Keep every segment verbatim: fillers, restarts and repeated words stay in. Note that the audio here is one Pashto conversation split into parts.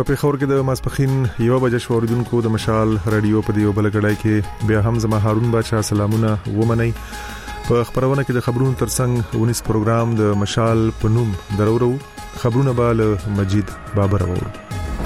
په پیښور کې د ماسپخین یو بجې شوریدونکو د مشال رادیو په دیو بلګړای کې بیا هم زما هارون بادشاہ سلامونه ومني. په خبرونه کې د خبرونو ترڅنګ ونیس پروګرام د مشال په نوم درورو خبرونه به له مجید بابر وورو.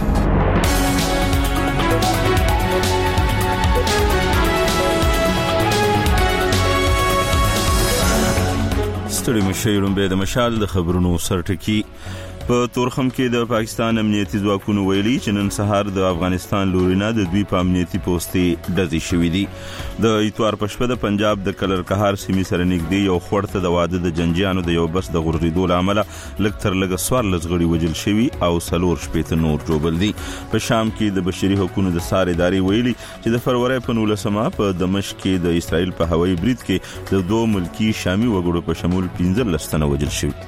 ستړي مشیرون به د مشال د خبرونو سرټکی. په تورخم کې د پاکستان امنیتي ځواکونو ویلي چې نن سهار د افغانستان لورینه د دوی په امنیتي پوسټي ډزې شوې دي. د ایتوار په شپه د پنجاب د کلر کهار سیمې سره نږدې یو خورته د واده د جنجیانو د یو بس د غورځېدو له امله لږ تر لږه څوارلس غړي وژل شوي او څلور شپېته نور ژوبل دي. په شام کې د بشري حقوقو د سار ادارې ویلي چې د فروری په نولسمه په دمشق کې د اسرائیل په هوایي برید کې د دوه ملکی شامي وګړو په شمول پنځلس تنه وژل شوي.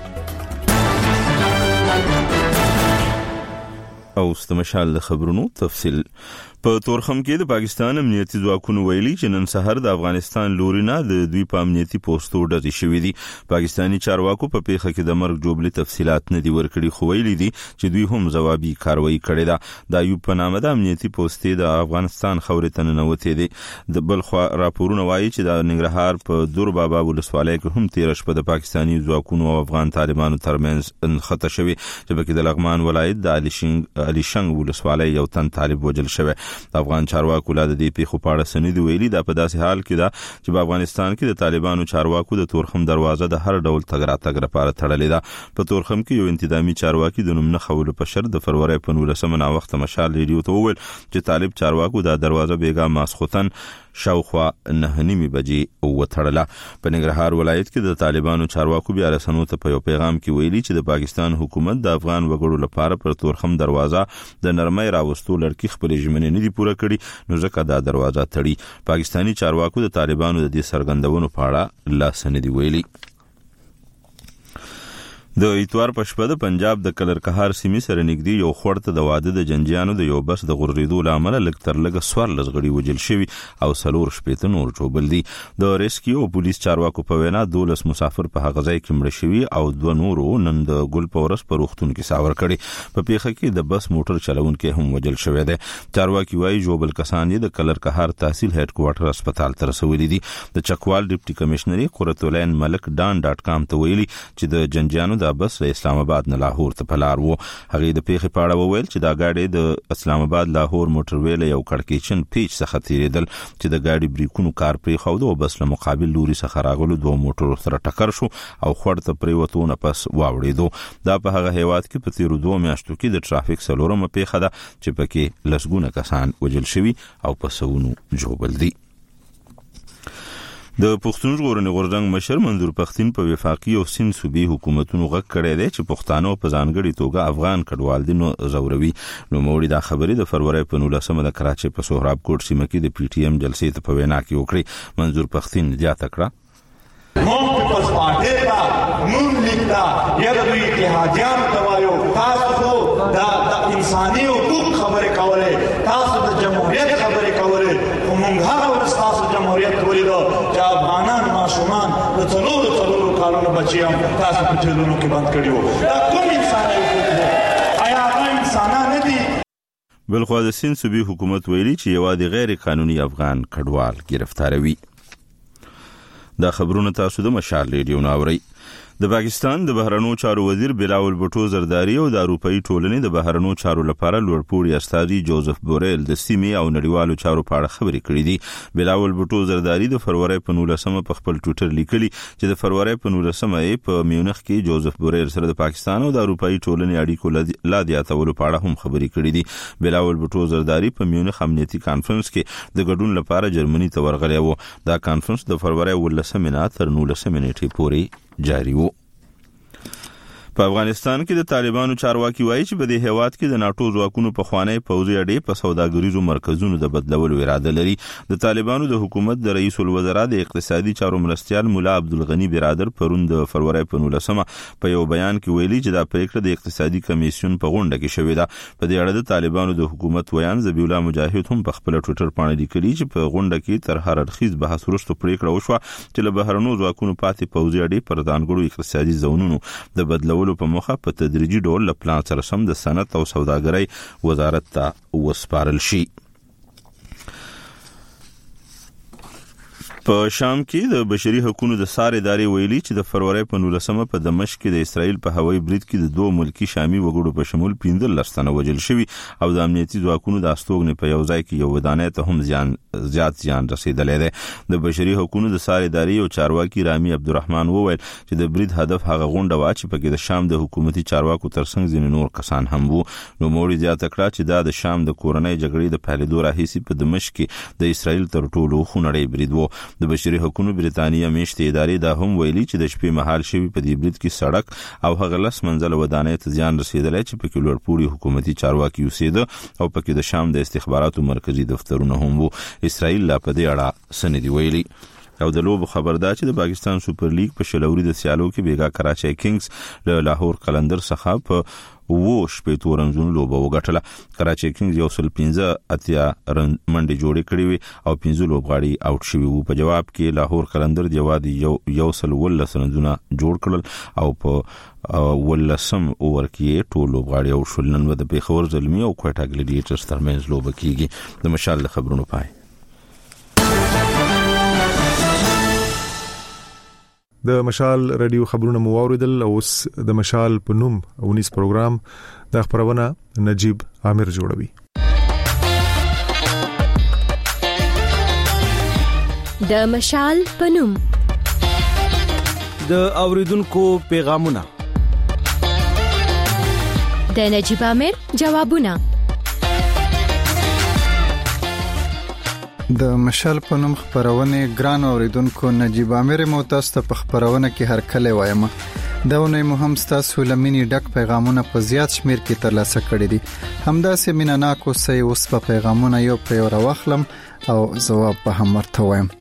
او ستمشال د خبرونو تفصیل. په تورخم کې د پاکستان امنیتي ځواکونو ویلي چې نن سهار د افغانستان لورینه د دوی په امنیتي پوسټو ډزې شوې دي. پاکستانی چارواکو په پیښه کې د مرګ جوړلې تفصيلات نه دي ورکړي، خو ویلي دي چې دوی هم ځوابي کاروایی کړې ده. د ایوب په نامه د امنیتي پوسټې د افغانستان خورې ته ننوتې دي. د بلخوا راپورونه وایي چې د ننګرهار په دور بابا ولسوالۍ کې هم تیر شپه د پاکستانی ځواکونو او افغان طالبانو ترمنځ انخته شوې چې په کې د لغمان ولایت د علي شنګ علي شنګ ولسوالۍ یو تن طالب وژل شوی. افغان چارواکو لا د دې پیښو په اړه سند ویلي دا په داسې حال کې ده چې په افغانستان کې د طالبانو چارواکو د تورخم دروازه د هر ډول تګ راتګ لپاره تړلې ده. په تورخم کې یو انتظامی چارواکي د نوم نه خولو په شر د فروری په نولسمه نا وخت مشال ریډیو ته وویل چې طالب چارواکو دا دروازه بیګا ماسختن شاوخوا نه نیمه بجې وتړله. په ننګرهار ولایت کې د طالبانو چارواکو بیا رسنو ته په یو پیغام کې ویلي چې د پاکستان حکومت د افغان وګړو لپاره پر تورخم دروازه د نرمۍ راوستو لړکی خپل ژمنې نه دي پوره کړي، نو ځکه دا دروازه تړي. پاکستانی چارواکو د طالبانو د دې سرګندونو په اړه لاس نه دی ویلي. د ایتوار په شپه د پنجاب د کلر کهار سیمې سره نږدې یو خورته د واده د جنجیانو د یو بس د غورځېدو له امله لږ تر لږه څوارلس غړي وژل شوي او څلور شپېته نور ژوبل دي. د ریسکیو او پولیس چارواکو په وینا دولس مسافر په هغه ځای کې مړه شوي او دوه نورو نن د ګل په ورځ په روغتون کې ساور کړي. په پیښه کې د بس موټر چلونکي هم وژل شوی دی. چارواکي وايي ژوبل کسان د کلر کهار تحصیل هډ کوارټر هسپتال ته رسولي دي. د چکوال ډیپټي کمشنري قرتولین ملک ډان ډاټ کام ته ویلي چې د جنجیانو د بس له اسلام آباد نه لاهور ته پلار وو. هغه د پیښې په اړه وویل چې دا گاډي د اسلام آباد لاهور موټر ویل یو کړکېچن پیچ څخه تیریدل چې د گاډي بریکونو کار پرې خو د بس له مقابل لوري څخه راغلو دوه موټرو سره ټکر شو او خورته پرې وته نه پس واوړېدو. دا په هغه هیواد کې په تیرو دوه میاشتو کې د ټرافیک څلورمه پیښه ده چې پکې لسګونه کسان وژل شوي او په سونو ژوبل دي. د پښتون ژغورنې غورځنګ مشر منظور پښتين په وفاقي او سین صوبې حکومتونو غږ کړی دی چې پښتانه په ځانګړي توګه افغان کډوال دي نو زوروي. نو موړي دا خبرې د فروری په نولسمه د کراچۍ په سهراب کوټ سیمه کې د پی ټی ایم جلسې ته په وینا کې وکړي. منظور پښتين زیاته کړه مونږ په پارټي ته نون لیکتا یا د اتحادیان توایو تاسو د انساني حقوق خبرې کولې، تاسو د جمهوریت خبرې کولې، خو مونږ هغه ورستاسو جمهوریت ولیدو چې افغانان ماشومان د څلورو څلورو کالونو بچیان تاسو په جیلونو کې بند کړي وو. دا کوم انساني حقوق دي؟ آیا هغه انسانان نه دي؟ بلخوا د سین صوبې حکومت ویلي چې یو د غیر قانوني افغان کډوال گرفتاروي. دا خبرونه تاسو د مشال ریډیو ناوړي. د پاکستان د بهرنیو چارو وزیر بلاول بټو زرداری او د اروپאי ټولنې د بهرنیو چارو لپاره لوړپوړي استاذي جوزف بوریل د سیمې او نړیوالو چارو په اړه خبرې کړې دي. بلاول بټو زرداری د فروری په نولسمه په خپل ټوئیټر لیکلي چې د فروری په نولسمه په میونخ کې جوزف بوریل سره د پاکستان او د اروپאי ټولنې اړیکو لا زیاتولو په اړه هم خبرې کړې دي. بلاول بټو زرداری په میونخ امنیتي کانفرنس کې د ګډون لپاره جرمني ته ورغلی و. دا کانفرنس د فروری ولسمه نه تر نولسمه نیټې پورې جاری و. په افغانستان کې د طالبانو چارواکي وایي چې په دې هیواد کې د ناتو ځواکونو په خوانی پوځي اډې په سوداګریزو مرکزونو د بدلولو اراده لري. د طالبانو د حکومت د رئیس الوزرا د اقتصادي چارو مرستيال مولا عبدالغنی برادر پرون د فروری په نولسمه په یو بیان کې ویلي چې دا پریکړه د اقتصادي کمیسیون په غونډه کې شوې ده. په دې اړه د طالبانو د حکومت ویان ذبیح الله مجاهد هم په خپل ټوئیټر باندې لیکلي چې په غونډه کې تر هر اړخیز بحث وروسته پریکړه وشوه چې له بهرنیو ځواکونو پاتې پوځي اډې پر ځانګړو اقتصادي زونونو د بدلولو رسولو په مخه په تدریجي ډول له پلان سره سم د صنعت او سوداګرۍ وزارت ته وسپارل شي. په شام کې د بشري حقوقو د سار ادارې ویلي چې د فروری په نولسمه په دمشق کې د اسرائیل په هوایي برید کې د دوه ملکی شامي وګړو په شمول پنځلس تنه وژل شوي او د امنیتي ځواکونو د استوګنې په یو ځای کې یو ودانۍ ته هم زیان زیات زیان رسیدلی دی. د بشري حقوقو د سار ادارې او چارواکي رامي عبدالرحمن وویل چې د برید هدف هغه غونډه وا چې پکې د شام د حکومتي چارواکو ترڅنګ ځینې نور کسان هم وو. نو موري زیاته کړه چې دا د شام د کورنۍ جګړې د پیلېدو راهیسې په دمشق کې د اسرائیل تر ټولو خونړی برید وو. د بشري حقوقو بریتانیا میشتې ادارې دا هم ویلي چې د شپې مهال شوی په دې برید کې سړک او هغه لس منزله ودانۍ ته زیان رسیدلی چې پکې لوړپوړي حکومتي چارواکي اوسېده او پکې د شام د استخباراتو مرکزی دفترونه هم وو. اسرائیل لا په دې اړه څه نه دي ویلي. او د لوبو خبر دا چې د پاکستان سوپر لیګ په شلوري د سیالو کې بیګا کراچي کینګز له لاهور قلندر څخه په وو شپې تورنځونو لوبه وګټله. کراچي کینګز یو سل پنځه اتیا رن منډه جوړې کړې وي او پنځه لوبغاړي آوټ شوي وو. په جواب کې لاهور قلندر جوادي یو یو سل ولس رنونه جوړ کړل او په ولسم اوور کې ټول لوبغاړي او شول. نن د پیښور زلمی او کوټا ګلیډیټرز ترمنځ لوبه کیږي. د مشال خبرونو پای. د مشال رادیو خبرونه مو اوریدل. اوس د مشال په نوم اونیس پروګرام د خبرونه نجیب عامر جوړوي. د مشال په نوم د اوریدونکو پیغامونه، د نجیب عامر جوابونه. د مشال په نوم خبرونه ګران اوریدونکو، نجیب عامر مو تاسو ته په خبرونه کې هر کله وایم. دا ونه مهم تاسو لمنې ډک پیغامونه په زیات شمیر کې ترلاسه کړی دي. همداسې مینا ناکو سي اوس په پیغامونه یو په یو راوخلم او جواب به هم ورته وایم.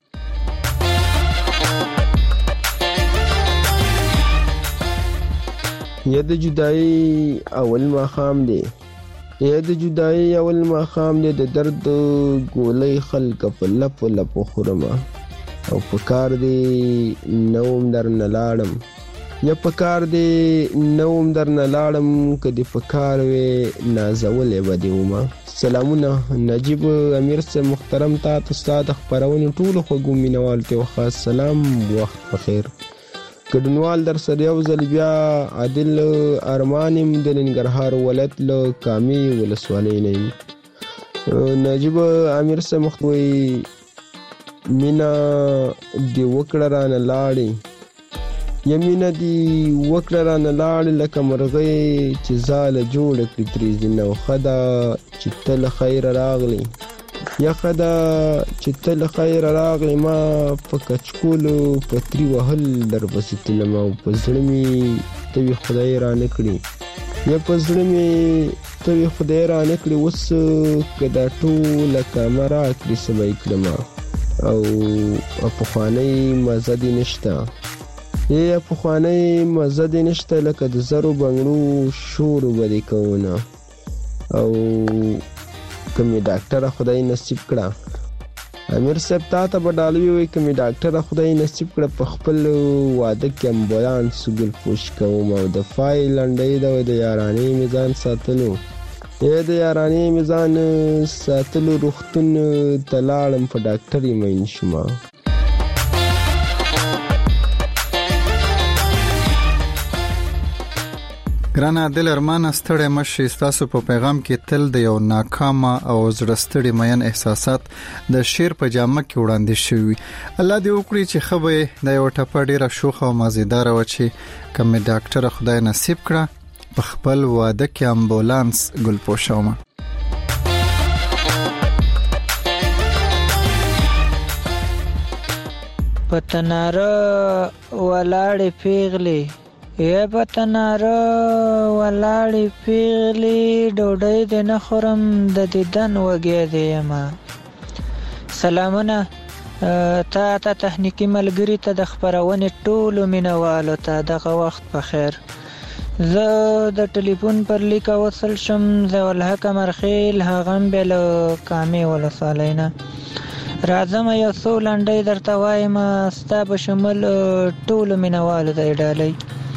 یا د جدای اول ماخام دی یا د جدای اول ماخام دی د درد ګولې خلک په لپ لپ خورما او پکار دی نوم در نلاړم یا پکار دی نوم در نلاړم کدی پکار وې نازولې بدیوما. سلامونه نجیب امیر سے محترم تا استاد خبرونه ټول خو ګومینوال ته خاص سلام، وخت بخیر. کډنوال در سره یو ځل بیا عادل ارمانم د ننګرهار ولایت له کامي ولسوالۍ نه. نجیب امیر سے مخوي مینا دی وکړه رانه لاړې یمینا دی وکړه رانه لاړې لکه مرغۍ چې زاله جوړه کړي ترې ځینه خدا چې تل خیر راغلی یا خدا چې تل خیر راغلی. ما په کچکولو پتری وهل در بسې تلم او په زړه مې ته وي خدای را نه کړي یا په زړه مې ته وي خدای را نه کړي. اوس که دا ټوله کامه را کړي څه به یې کړم او پخوانی مزه دې نشته یا پخوانی مزه دې نشته لکه د زرو بنګړو شور به دې کوونه او کمی ډاکټره خدای نصیب کړه. امیر صاحب تا ته به ډالوي وي کمی ډاکټره خدای نصیب کړه په خپل واده کې امبولانس ګل پوش کوم او د فایل لنډۍ د د یارانې میزان ساتلو یا د یارانې میزان ساتلو روغتون ته لاړم په ډاکټري مین شوم. ګران عادل ارمان ستړی مشي تاسو په پیغام کې تل د یو ناکامه او زړستړي مین احساسات د شیر په جامه کې وړاندې شوی. الله دې وکړي چې خبره د یو ټپه ډیره شوخه او مزیدار و چې کوم ډاکټر خدای نصیب کړه په خپل واده کې امبولانس ګل پوشومه. پتناره ولاړې پیغلې یا پتناره ولاړې پیغلې ډوډۍ دې نه خورم د دیدن وږی دی یمه. سلامونه تا ته تخنیکي ملګري ته د خپرونې ټولو مینوالو ته دغه وخت په خیر. زه د ټلیفون پر لیکه وصل شم ضیاءالحق مرخیل هغه هم بیا له کامې ولسوالۍ نه. راځم یو څو لنډۍ درته وایم ستا په شمول ټولو مینوالو ته یې ډالۍ.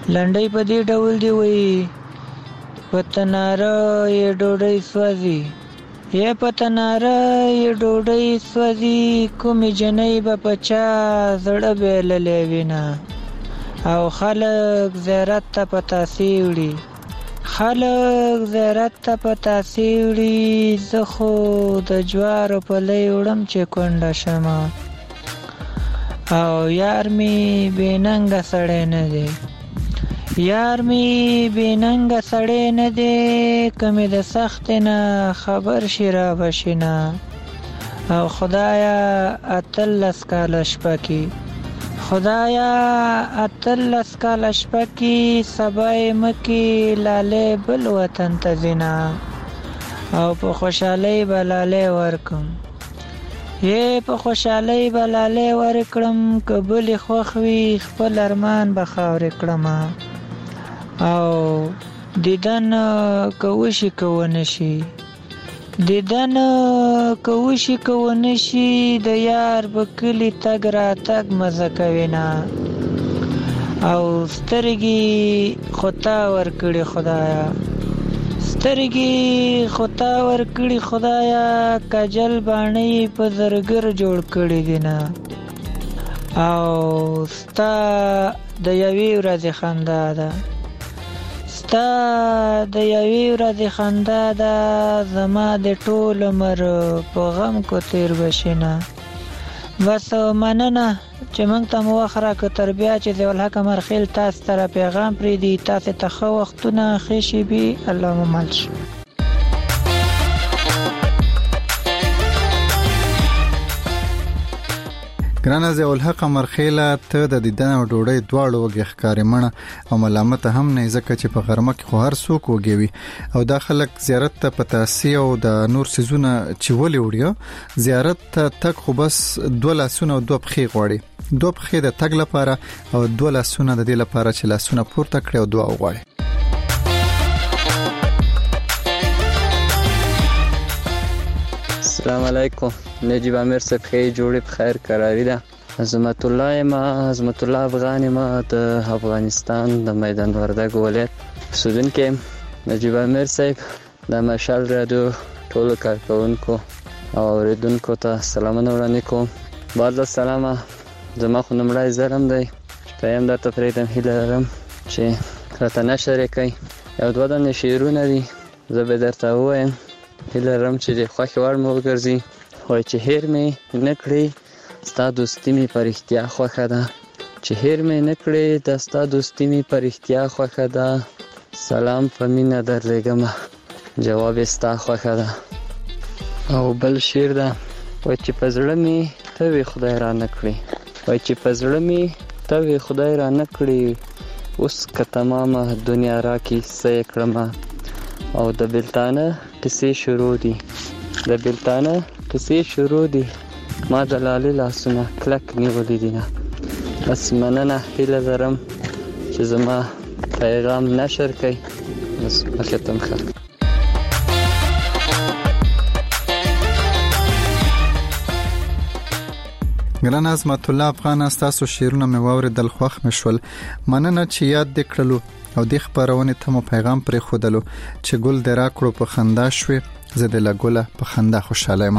لنډۍ په دې ډول دی وایي په تناره یې ډوډۍ سوځي یا په تناره یې ډوډۍ سوځي کومې جنۍ به په چا زړه بایللی وینه او خلک زیارت ته په تاسې وړي خلک زیارت ته په تاسې وړي زه خو د جوارو پلی وړم چې کونډه شمه او یار مې بې ننګه سړی نه دی یار مې بې ننګه سړی نه دی که مې د سختې نه خبر شي را بشي نه او خدایا اتلس کاله شپه کې خدایا اتلس کاله شپه کې سبا یې مکې لالی بل وطن ته ځینه او په خوشحالۍ به لالی ورکم یې په خوشحالۍ به لالی ورکړم که بلې خوښ وي خپل ارمان به خاورې کړمه او دیدن که وشي که ونه شي دیدن که وشي که ونه شي د یار به کلي تګ راتګ مزه کوي نه او سترګې خو تا ورکړې خدایا سترګې خو تا ورکړې خدایا کجل باڼه یې په زرګر جوړ کړي دي نه او ستا د یوې ورځې خندا ده ستا د یوې ورځې خندا ده زما د ټول عمر په غم کو تیر بشي نه بس مننه چې موږ ته مو وخت راکړه تر بیا چې ضیاءالحق مرخیل تاسو ته پیغام پرېږدي تاسو ته ښه وختونه ښې شېبې الله مو مل شي ګرانه ضیاءالحق مرخیله ته د دیدن او ډوډۍ دواړو وګې ښکارې مړه او ملامته هم نه ځکه چې په غرمه کې خو هر څوک وږی وي او دا خلک زیارت ته په تاسې او د نور څیزونه چې ولې وړي زیارت ته تک خو بس دوه لاسونه او دوه پښې غواړي دوه پښې د تګ لپاره او دوه لاسونه د دې لپاره چې لاسونه پورته کړي او دعا وغواړي السلام علیکم نجیب امیر صاحب خیر جوړې په خیر قراری ده عظمت الله ما عظمت الله افغان ما د افغانستان د میدان وردګ ولایت سودن کې نجیب امیر صاحب د مشال رادیو ټول کارکونکو او اوریدونکو ته سلامونه وړاندې کوم بعد السلام زما خو نمړای زرم دی پایم د تفریدم هیله لرم چې راته نشر کوي یو دوه د شعرونه دي زه به درته وایم هیله لرم چې د خوښ وړ مو وګرځي وای چې هیر مې نکړي ستا دوستي مې پر اختیا خوښه ده چې هیر مې نکړي د ستا دوستي مې پر اختیا خوښه ده سلام په مینه درلېږم جواب ستا خوښه ده او بل شعر ده وای چې په زړه مې ته وي خدای را نکړي وای چې په زړه مې ته وي خدای را نکړي اوس که تمامه دنیا راکې څه یې کړمه او د بلتانه کیسې شروع دي د بلتانه کیسې شروع دي ما د لالې لاسونه کلک نیولې دي نه بس مننه هیله لرم چې زما پیغام نشر کړئ بس وختم ښه ګران عظمت الله افغان تاسو شعرونه مې واوریدل خوښ مې شول مننه چې یاد دې کړلو او د خبرونه ته مو پیغام پرې خودلو چې ګل د راکړو په خندا شوي زه د لګوله په خندا خوشاله یم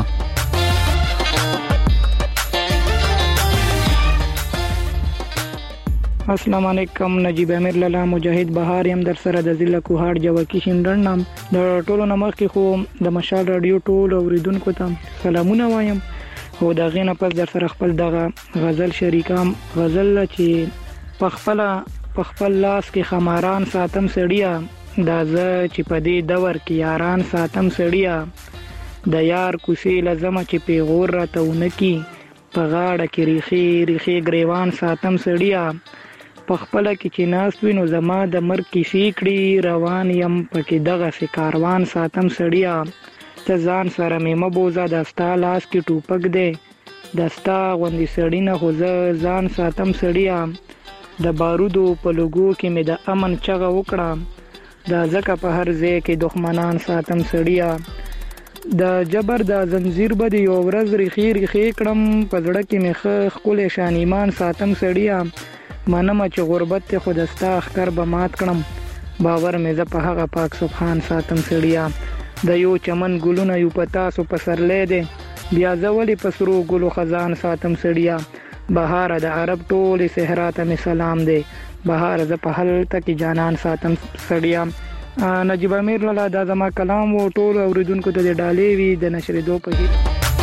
السلام علیکم نجیب امیر لالا مجاهد بهار يم در سره د ضلع کوهاټ جوکی شندرن نام د ټولو نمخ کې خو د مشال رادیو ټول اوریدونکو ته سلامونه وایم او دا غینه پس در سره خپل دغه غزل شریکام غزل چې په خپل په خپل لاس کې خماران ساتم سړیا دا زه چې په دې دور کې یاران ساتم سړیا د یار کوسې لزمه چې پیغور راته ونکي په غاړه کې ریخي ریخي گریوان ساتم سړیا په خپل کې چې ناس وینو زما د مرګ کیسې کړي روان يم پکې دغه سي کاروان ساتم سړیا ته ځان سره مې مبوزه د ستا لاس کې ټوپک دی د ستا غوندې سړی نه خو زه ځان ساتم سړیا د بارودو په لوګو کې مې د امن چغه وکړه دا ځکه په هر ځای کې دښمنان ساتم سړیا د جبر د زنجیر به د یو ورځ ریخي ریخي کړم په زړه کې مې ښه ښکلی شان ایمان ساتم سړیا منم چې غربت ته خودستا اخکر به مات کړم باور مې ز په هغه پاک سبحان ساتم سړیا د یو چمن ګلونه یو پتا سو پسرلې دي بیا زولي پسرو ګلو خزان ساتم سړیا بهار د عرب ټول صحرا ته می سلام دی بهار ز په حل تک جانان ساتم سړیا نجیب امیر لاله دا زما کلام و ټول اوریدونکو ته د ډالې وی د نشر دو په هیله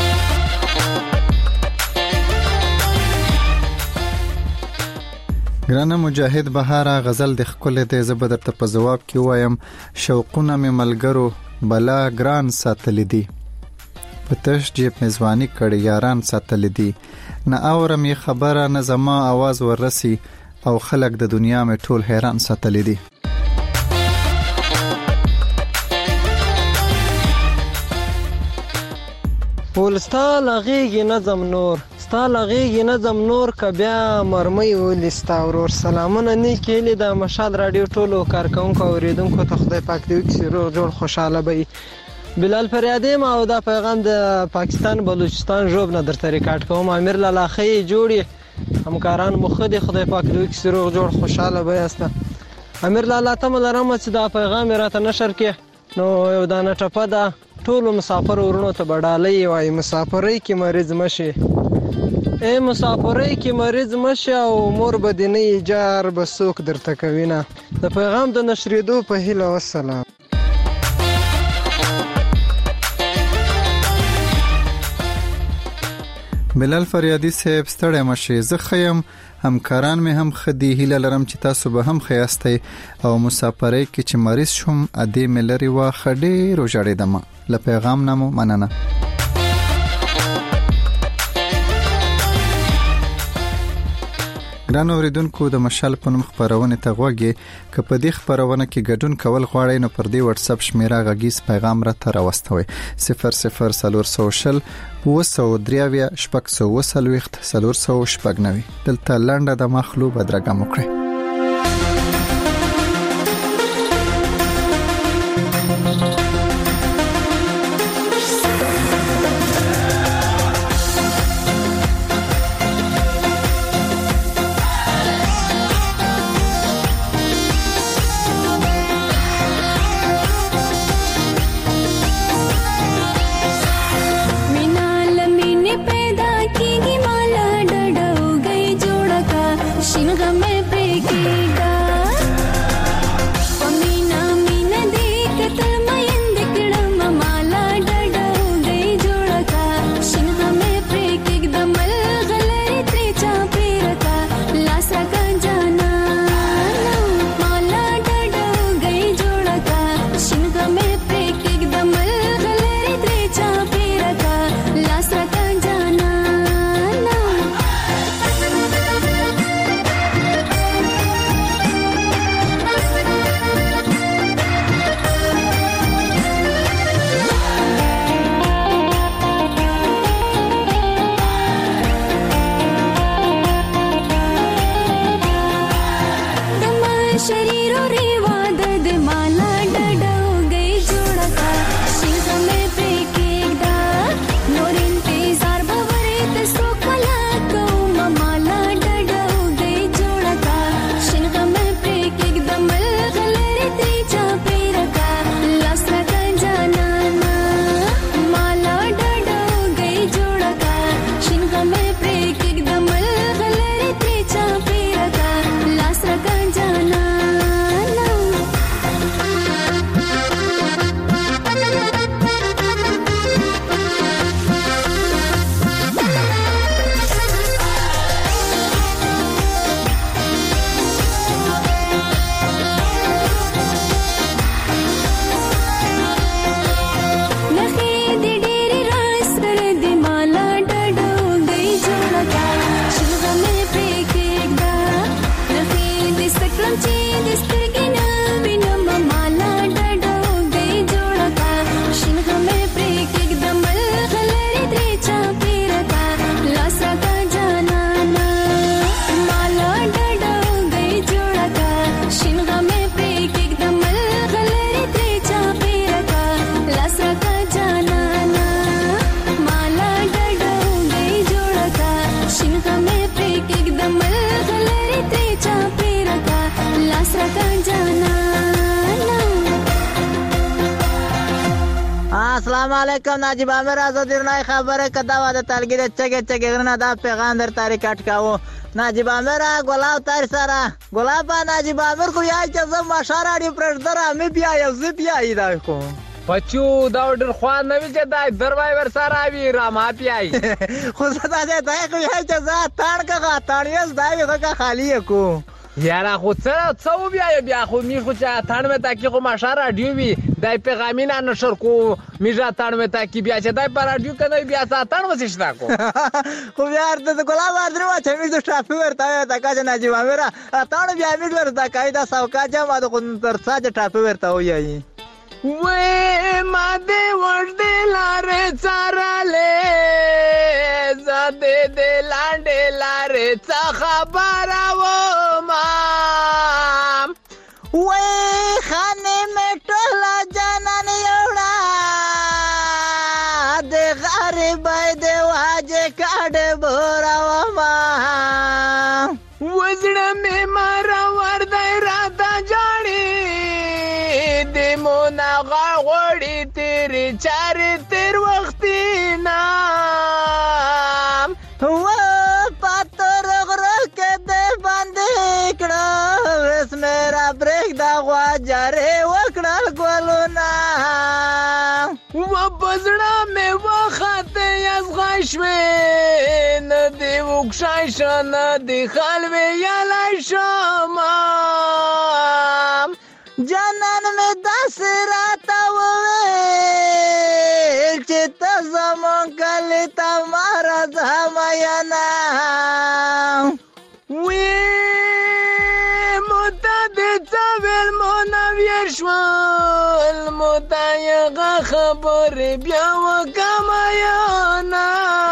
ګرانه مجاهد بهاره غزل د خپل د زبر ته په جواب کې وایم شوقونه می ملګرو بلا ګران ساتل دي پتش جیب میزبانی کړي یاران ساتل دي نه اورم یې خبره نه زما आवाज ورسي او خلک د دنیا می ټول حیران ساتل دي ول ستا لغیږي نظم نور ستا لغیږي نظم نور ک بیا مرمۍ ولستا ورور سلامونه نه کېلې د مشال رادیو ټولو کارکونکو اوریدونکو ته خدای پاک دې وکړي روغ جوړ خوشاله وي بلال فریادی ما او دا پیغام د پاکستان بلوچستان جوب نه درته ریکارډ کوم امیر لاله خې جوړي همکاران مخدي خدای پاک دې وکړي روغ جوړ خوشاله وي استه امیر لاله تم لرم چې دا پیغام راته نشر کې نو یو دانه ټپه ده ټول مسافر ورونو ته بډالۍ وای مسافرۍ کې مریض مشي اے مسافرۍ کې مریض مشي او مور بدنۍ جار بسوک درته کوینه د پیغام د نشریدو په هیله والسلام بلال فریادی صاحب ستړی مشي زه خیم همکاران مې هم خدي هیله لرم چې تاسو به هم خیاستئ او مسافرۍ کې چې مریض شوم ادي ملري وا خډې روجړې دمه ل پیغام نامو مننه ګران اوریدونکو د مشال په نوم خبرونه ته غوږی ک په دې خبرونه کې ګډون کول غواړئ نو پر دې واتس اپ شمیره غږیز پیغام را تر واستوي صفر صفر صفر سوشل وسو دریاویا شپږ سو وسلويخت صفر سو شپږ نوي دلته لنډه د مخلو بدرګه مکړه शिन गमे पे السلام علیکم ناجیب عامر آزادی رنای خبره کدا و د تلګری چګه چګه غرنه دا پیغام در تاریخ کټ کاوه ناجیب عامر ګلاب تار سره ګلاب ناجیب عامر کو یا چې زما شاراډي پرځدر امي بیا یو زی بیا ایدا کو پچو دا ډر خوان نه وی چې دا دروای ور سره وی را ما پیای خو زدا دې دای کو یا چې زه تاړ کا تاړیس دای کا خالی کو یاره خو څه څو بیا بیا خو می خو چې تاړ مې تا کې خو ما شارا دیو وی دای پیغامینا نشر کو میجا تاړ مې تا کې بیا چې دای پر دیو کنه بیا ساتان وسشتا کو خو یار د ګلاب ادرو چې می د شافي ورته تا کا چې ناجیب عامر تاړ بیا می ورته قاعده سوکا جما د تر ساجه ټاپه ورته وایي وې ما دې ور دې لارې څارلې زده دې لاندې لارې څه خبره و ما وې خانه مې ټوله جانان یوړه د غریب دې واجه کډ بورا و ما وزړه مې مارا ور دې را تا جاړي دې مون غوړی تیری چارې تیر وختي نام و پاتور غره کې دې باندې کړه وس میرا بریک دا غواجره وکړل ګلونا و بزړه مې وخته یز غشوي نه دی وښای شنه دی خلوي یلای شما جانان میں دس راتا وویل چې ته زمون کلی تمارا زمایانا وی موتا دې څویل مونویر شول موتا یغه خبرې بیا وکمایانا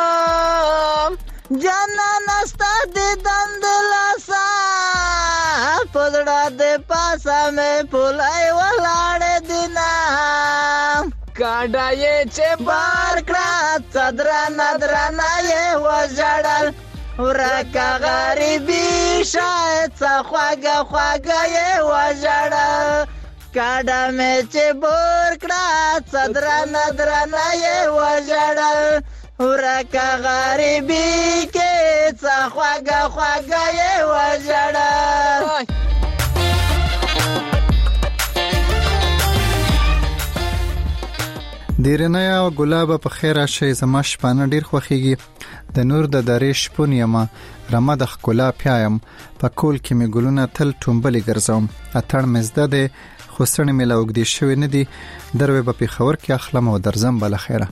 جانان استا دې دندلاسا پدړه دې پاسه مې پولای ولاړ دینا کاډا یې چې بار کړه صدر نظر نه یې وژړل ورکا غریبي شاید څه خواږه خواږه یې وژړل کاډا مې چې بار کړه صدر نظر نه یې وژړل ورکا غریبي کې څه خواږه خواږه یې وژړل دیرنیا او ګلاب په خیر شي زما شپانه ډیر خوخيږي د نور د درې شپون یما رمه د خلا پیایم په کول کې می ګلونه تل ټومبلې ګرځوم اتړ مزده ده خوسن می لوګ دي شوی نه دي دروي په خبر کې اخلم او درزم بل خیره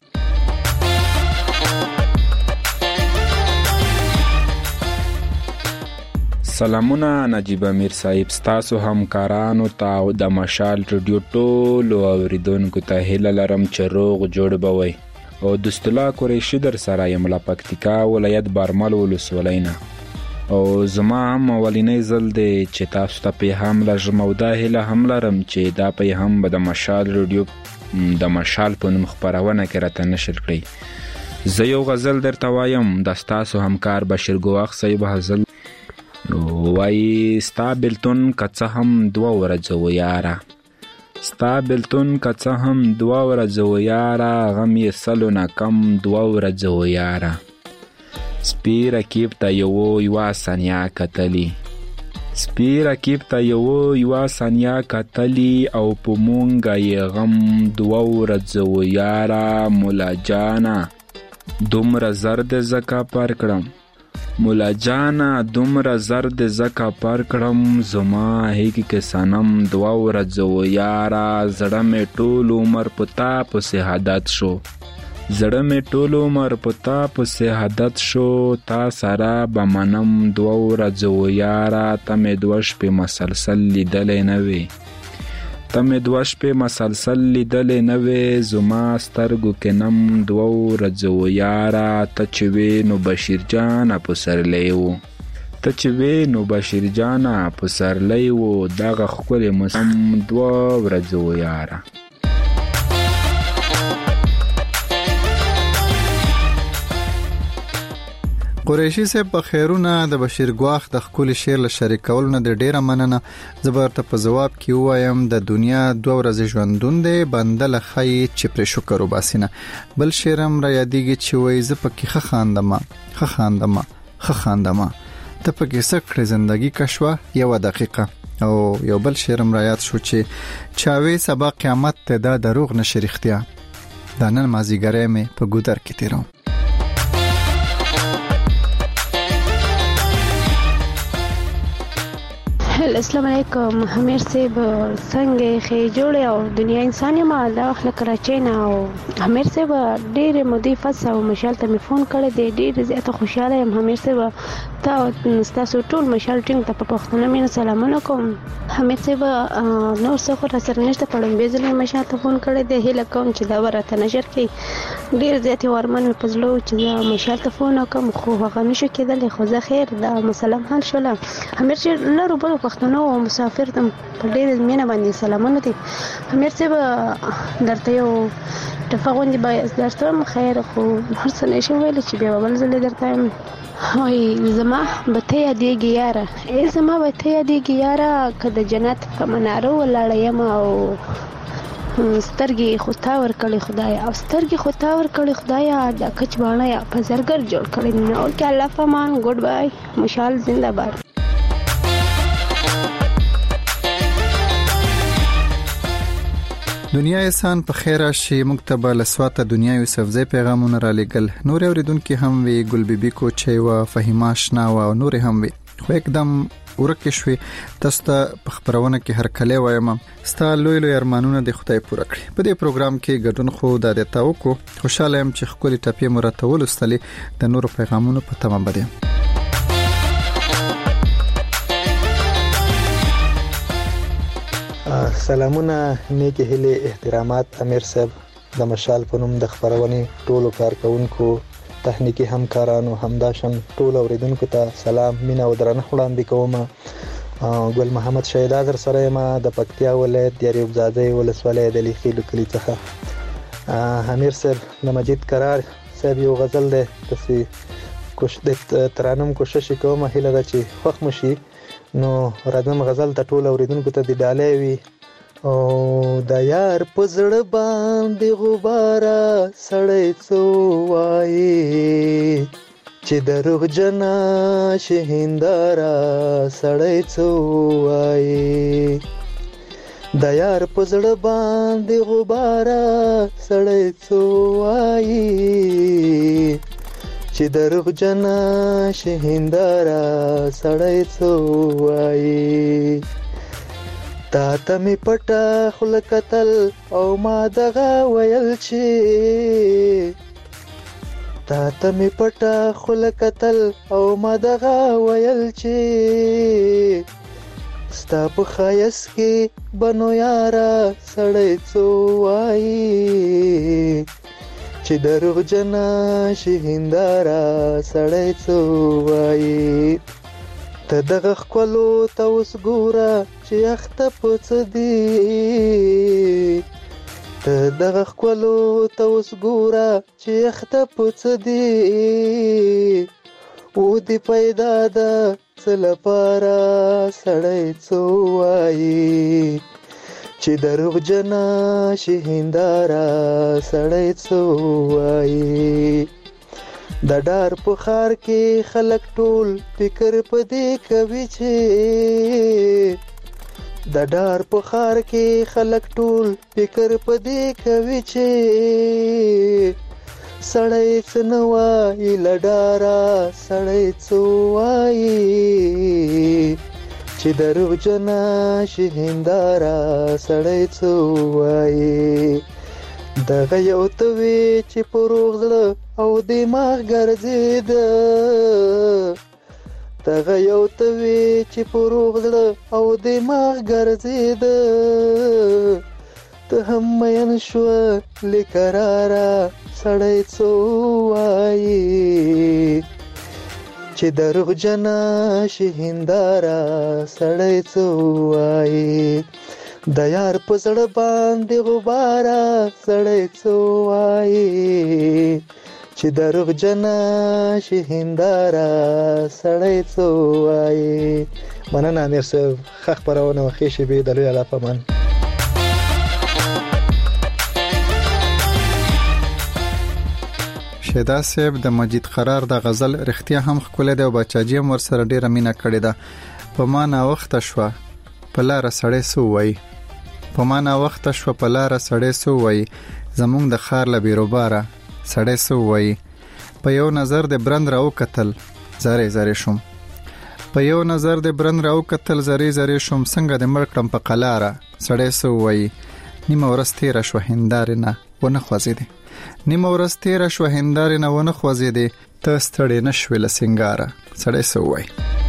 سلامونه نجیب امیر صاحب ستاسو همکارانو ته د مشال رادیو ټولو اوریدونکو ته هیله لرم چې روغ جوړ بوي او دستلا قریشی در سره یم لا پکتیکا ولایت بارمل ولسوالۍ نه او زما هم ولینې زل دی چې تاسو ته په هم لږ موده هیله هم لرم چې دا په هم د مشال رادیو د مشال په نوم خبرونه کې راته نشر کړئ زه یو غزل درته وایم د ستاسو همکار بشیر ګواخ صاحب غزل وای ستا بلتون کڅه هم دوا ورځو یارا ستا بلتون کڅه هم دوا ورځو یارا غم یې سلو نه کم دوا ورځو یارا سپی رکیب ته یو یو ثانیا کتلی سپی رکیب ته یو یو ثانیا کتلی او په مونږه یې غم دوا ورځو یارا مولا جانا دومره زرد زکا پر کړم مولا جانا دومره زرد زکا پر کړم زما هیڅ کې سنم دوا ورځو یارا زړه مې ټول عمر پتا په شهادت شو زړه مې ټول عمر پتا په شهادت شو تا سره بمنم دوا ورځو یارا ته مې دوش په مسلسل لیدلې نه وي ته مې دوش په مسلسل لیدلې نه وي زما سترګو کې نم دوا ورځو یارا ته چې وې نو بشیر جان په سرلې وو ته چې وې نو بشیر جان په سرلې وو دغه خپل مسم دوا ورځو یارا قریشي صاحب په خیرونه د بشیر ګواخ د خپل شعر له شریکولو نه د ډیره مننه. زبرته په جواب کې وایم د دنیا دوه ورځې ژوندون دی بندل خی چې پر شکر وباسینه. بل شعرم را یادېږي چې وای ز پکې خ خاندمه خ خاندمه خ خاندمه ته پکې سکړه زندگی کشوا یو دقیقه. او یو بل شعرم را یاد شو چې چاوي سبا قیامت ته دا دروغ نشریختیا د نن مازیګرې مې په ګودر کې تیرم. السلام علیکم حمیر صاحب څنګه خې جوړه او دنیا انسان ما دا خلک کراچۍ نه او حمیر صاحب ډېر مودې فاس او مشال ته می فون کړی دی ډېر زیاته خوشاله یم. حمیر صاحب تا تاسو ټول مشال ټینګ ته په پښتنه مینه سلامونه کوم. حمیر صاحب نو څه خو را سره نشته پړم بیزل مشال ته فون کړی دی هله کوم چې دا ورته نشر کې ډېر زیاته ورمن په زلو چې مشال ته فون وکم خو هغه نشو کېدل خو زه خیر دا مسله حل شول. حمیر صاحب لرو بل پښتنو مسافر تم په ډېر مینه باندې سلامونه دي. حمیر صاحب درته یو تفاغون دی باید درته خیر خو هر څه نشم ویل چې بیا بل ځل درته هاي زما بته یادېږي یاره ای زما بته یادېږي یاره که د جنت په مناره ولاړه یم او سترګې خو تا ورکړې خدایا او سترګې خو تا ورکړې خدایا د کچ باڼه یا په زرګر جوړ کړی نو کې الله فمان ګډ بای مشال زنده باد. دنیا احسان په خیر راشي مکتبه لسواته دنیا یوسف زی پیغامونه را لګل. نور اوریدونکو هم وی ګل بیبي کو چې وا فهیما شنا او نور هم وی خو एकदम ورکه شوي. تاسو ته په خبرونه کې هر کله وایم ستا لوی لوی ارمانونه د خدای پوره کړی. په دې پروګرام کې ګډون خو د دتا وکړو. خوشاله يم چې خپل ټاپي مراتول استلې د نور پیغامونو په تمام بده. سلامونه نیکی هیله احترامات امیر صاحب د مشال په نوم د خبرونې ټولو کارکونکو تخنیکی همکارانو همداشن ټول اوریدونکو ته سلام مینا او درنښت وړاندې کوم. ګل محمد شهیدا در سره ما د پکتیا ولایت د ریوب زاده ولسوالۍ د لیخي کلی څخه. امیر صاحب د مجید قرار صاحب یو غزل ده تاسو کوش د ترانم کوشش کوم هیله ده چې خوښ مشي نو راځم غزل ته ټول اوریدونکو ته د ډالۍ وي. او د یار پزړ باندې غباره سړی څو وایي چې د روح جنا شهیندارا سړی څو وایي د یار پزړ باندې غباره سړی څو وایي چې د روح جنا شهیندارا سړی څو وایي تا ته می پټه خل قتل او ما دغه ویل چې تا ته می پټه خل قتل او ما دغه ویل چې ستا په خایس کې بنو یارا سړی څو وایي چې دروغ جنا شهیندارا سړی څو وایي ته دغه خپلو ته اوس ګوره چې اخته پڅ دی ته دغه خپلو ته اوس ګوره چې اخته پڅ دی او دی پیدا ده څه لپاره سړی څو وایي چې دروغ جنا شهیندارا سړی څو وایي د ډار په خار کې خلک ټول فکر پدې کوي چې د ډار په خار کې خلک ټول فکر پدې کوي چې سړی څه نه وایي له ډاره سړی څه وایي چې دروغ جنا شهیندارا سړی څه وایي دغه یو ته وی چې په روغ زړه او دماغ ګرځېده دغه یو ته وی چې په روغ زړه او دماغ ګرځېده ته هم مین شوه لقراره سړی څه وایي چې دروغ جنا شهیندارا سړی څه وایي د یار په زړه باندې غباره سړی څه وایي چې دروغ جنا شهندارا سړی څو وایي. مننه امیر صاحب، ښه خپرونه وه، ښې شېبې د لوی الله په امان. شیدا صاحب د مجید قرار د غزل رښتیا هم ښکلی دی او بچاجي هم ورسره ډیره مینه کړې ده. په ما ناوخته شوه په لاره سړی څه ووایي، په ما ناوخته شوه په لاره سړی څه ووایي، زمونږ د ښار له بیروباره سړی څه ووایي. په یو نظر د برند راوکتل زری زری شوم، په یو نظر د برند راوکتل زری زری شوم، څنګه د مړ کړم په قلاره سړی څه ووایي. نیمه ورځ تېره شوه هندارې نه ونه خوځېدې، نیمه ورځ تېره شوه هندارې نه ونه خوځېدې، ته ستړې نه شوې له سینګاره سړی څه ووایي.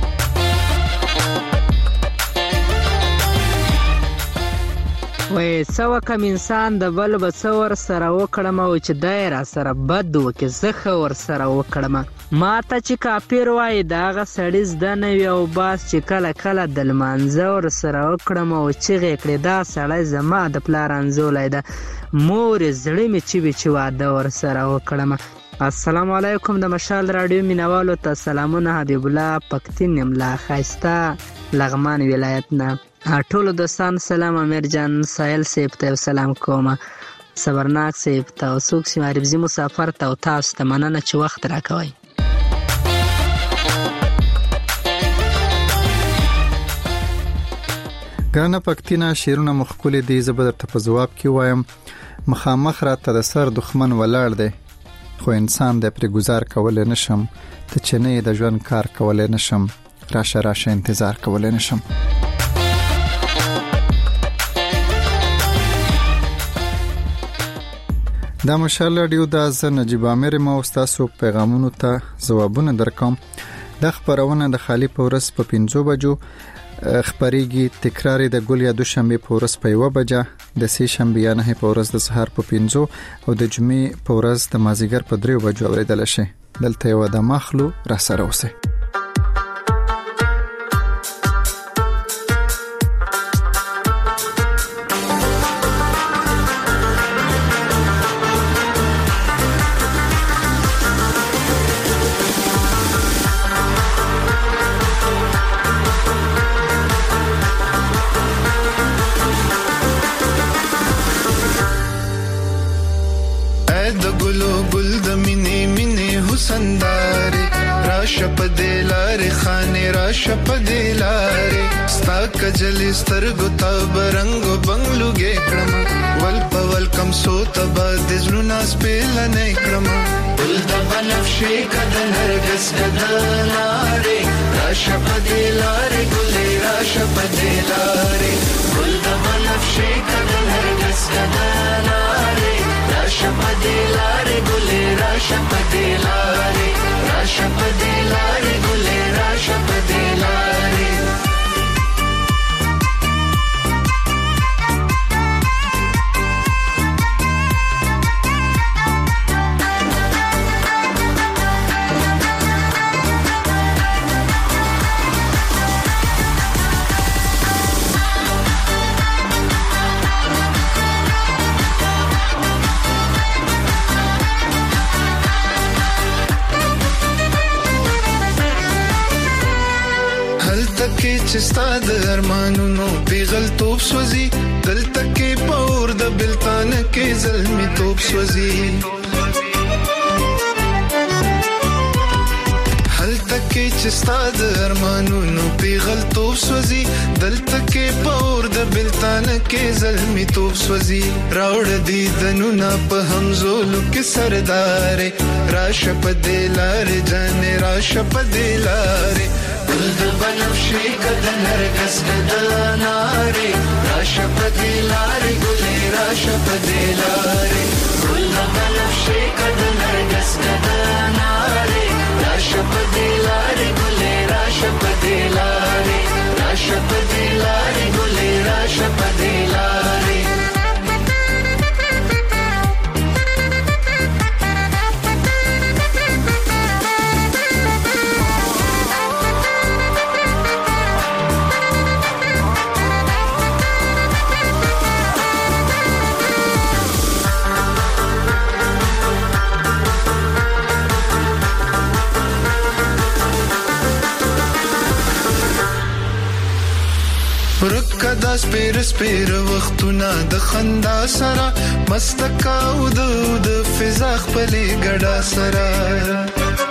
وای څه وکم انسان د بل به څه ورسره وکړم، او چې دی را سره بد وکړي زه ښه ورسره وکړم. ما ته چې کافر وایي د هغه سړي زده نه وي، او باس چې کله کله د لمانځه ورسره وکړم، او چغې کړې دا سړی زما د پلار انځولی ده، مورې زړه مې چې وي چې واده ورسره وکړم. السلام علیکم د مشال راډیو مینوالو ته سلامونه. حبیب الله پکتین یم له ښایسته لغمان ولایت نه. ټولو دوستان سلام، امیر جان سایل صاحب ته سلام کوم، صبرناک صاحب ته او څوک چې معرفزي مسافر ته او تاسو ته مننه چې وخت راکوئ. ګرانه پکتینه شعرونه مو ښکلي دي، زه به درته په ځواب کې وایم. مخامخ راته د سر دښمن ولاړ دی، خو انسان دی پرې ګزار کولی نشم، ته چې نه یې د ژوند کار کولی نشم، راشه راشه انتظار کولی نشم. دا مشال راډیو دا زه نجیب عامر ما استاسو پیغامونو ته ځوابونه درکوم. دا خبرونه د خالی په ورځ په پنځو بجو خبريږي، تکرار د ګل یا دوشنبه په ورځ په یو بجه، د سې شنبه یا نه په ورځ د سحر په پنځو او د جمعې په ورځ د مازیګر په دریو بجو اوریدل شي. دلته یو د مخلو را سره اوسه. کجلی سترګو ته برنګو بنگلو ګې کړم، ول په ول کم سو تبا د زړه سپېل نه کړم. ول د بنفشې کده نرګس کده لارې راشه په دې لارې ګلې راشه په دې لارې. ول د بنفشې کده نرګس کده لارې راشه په دې لارې ګلې راشه په دې لارې راشه په دې لارې ګلې راشه په دې لارې. چې ستاد ارمانونو پیغل توپ سوزي، دلته کې پور د بلتان کې زلمی توپ سوزي. هلته کې چې ستاد ارمانونو پیغل توپ سوزي، دلته کې پور د بلتان کې زلمی توپ سوزي. راوړ دي دنونه په همزولو کې سردارې راشه په دې لارې جانې راشه په دې لارې. ګل د بنفشې کده نرګس کده نارې راشه په دې لارې ګلې راشه په دې لارې. ګل د بنفشې کده نرګس کده نارې راشه په دې لارې ګلې راشه په دې لارې راشه په دې لارې ګلې راشه په دې لارې. دا سپیر سپیر وختونه د خندا سره مستکا او د فضا خپلې ګډا سره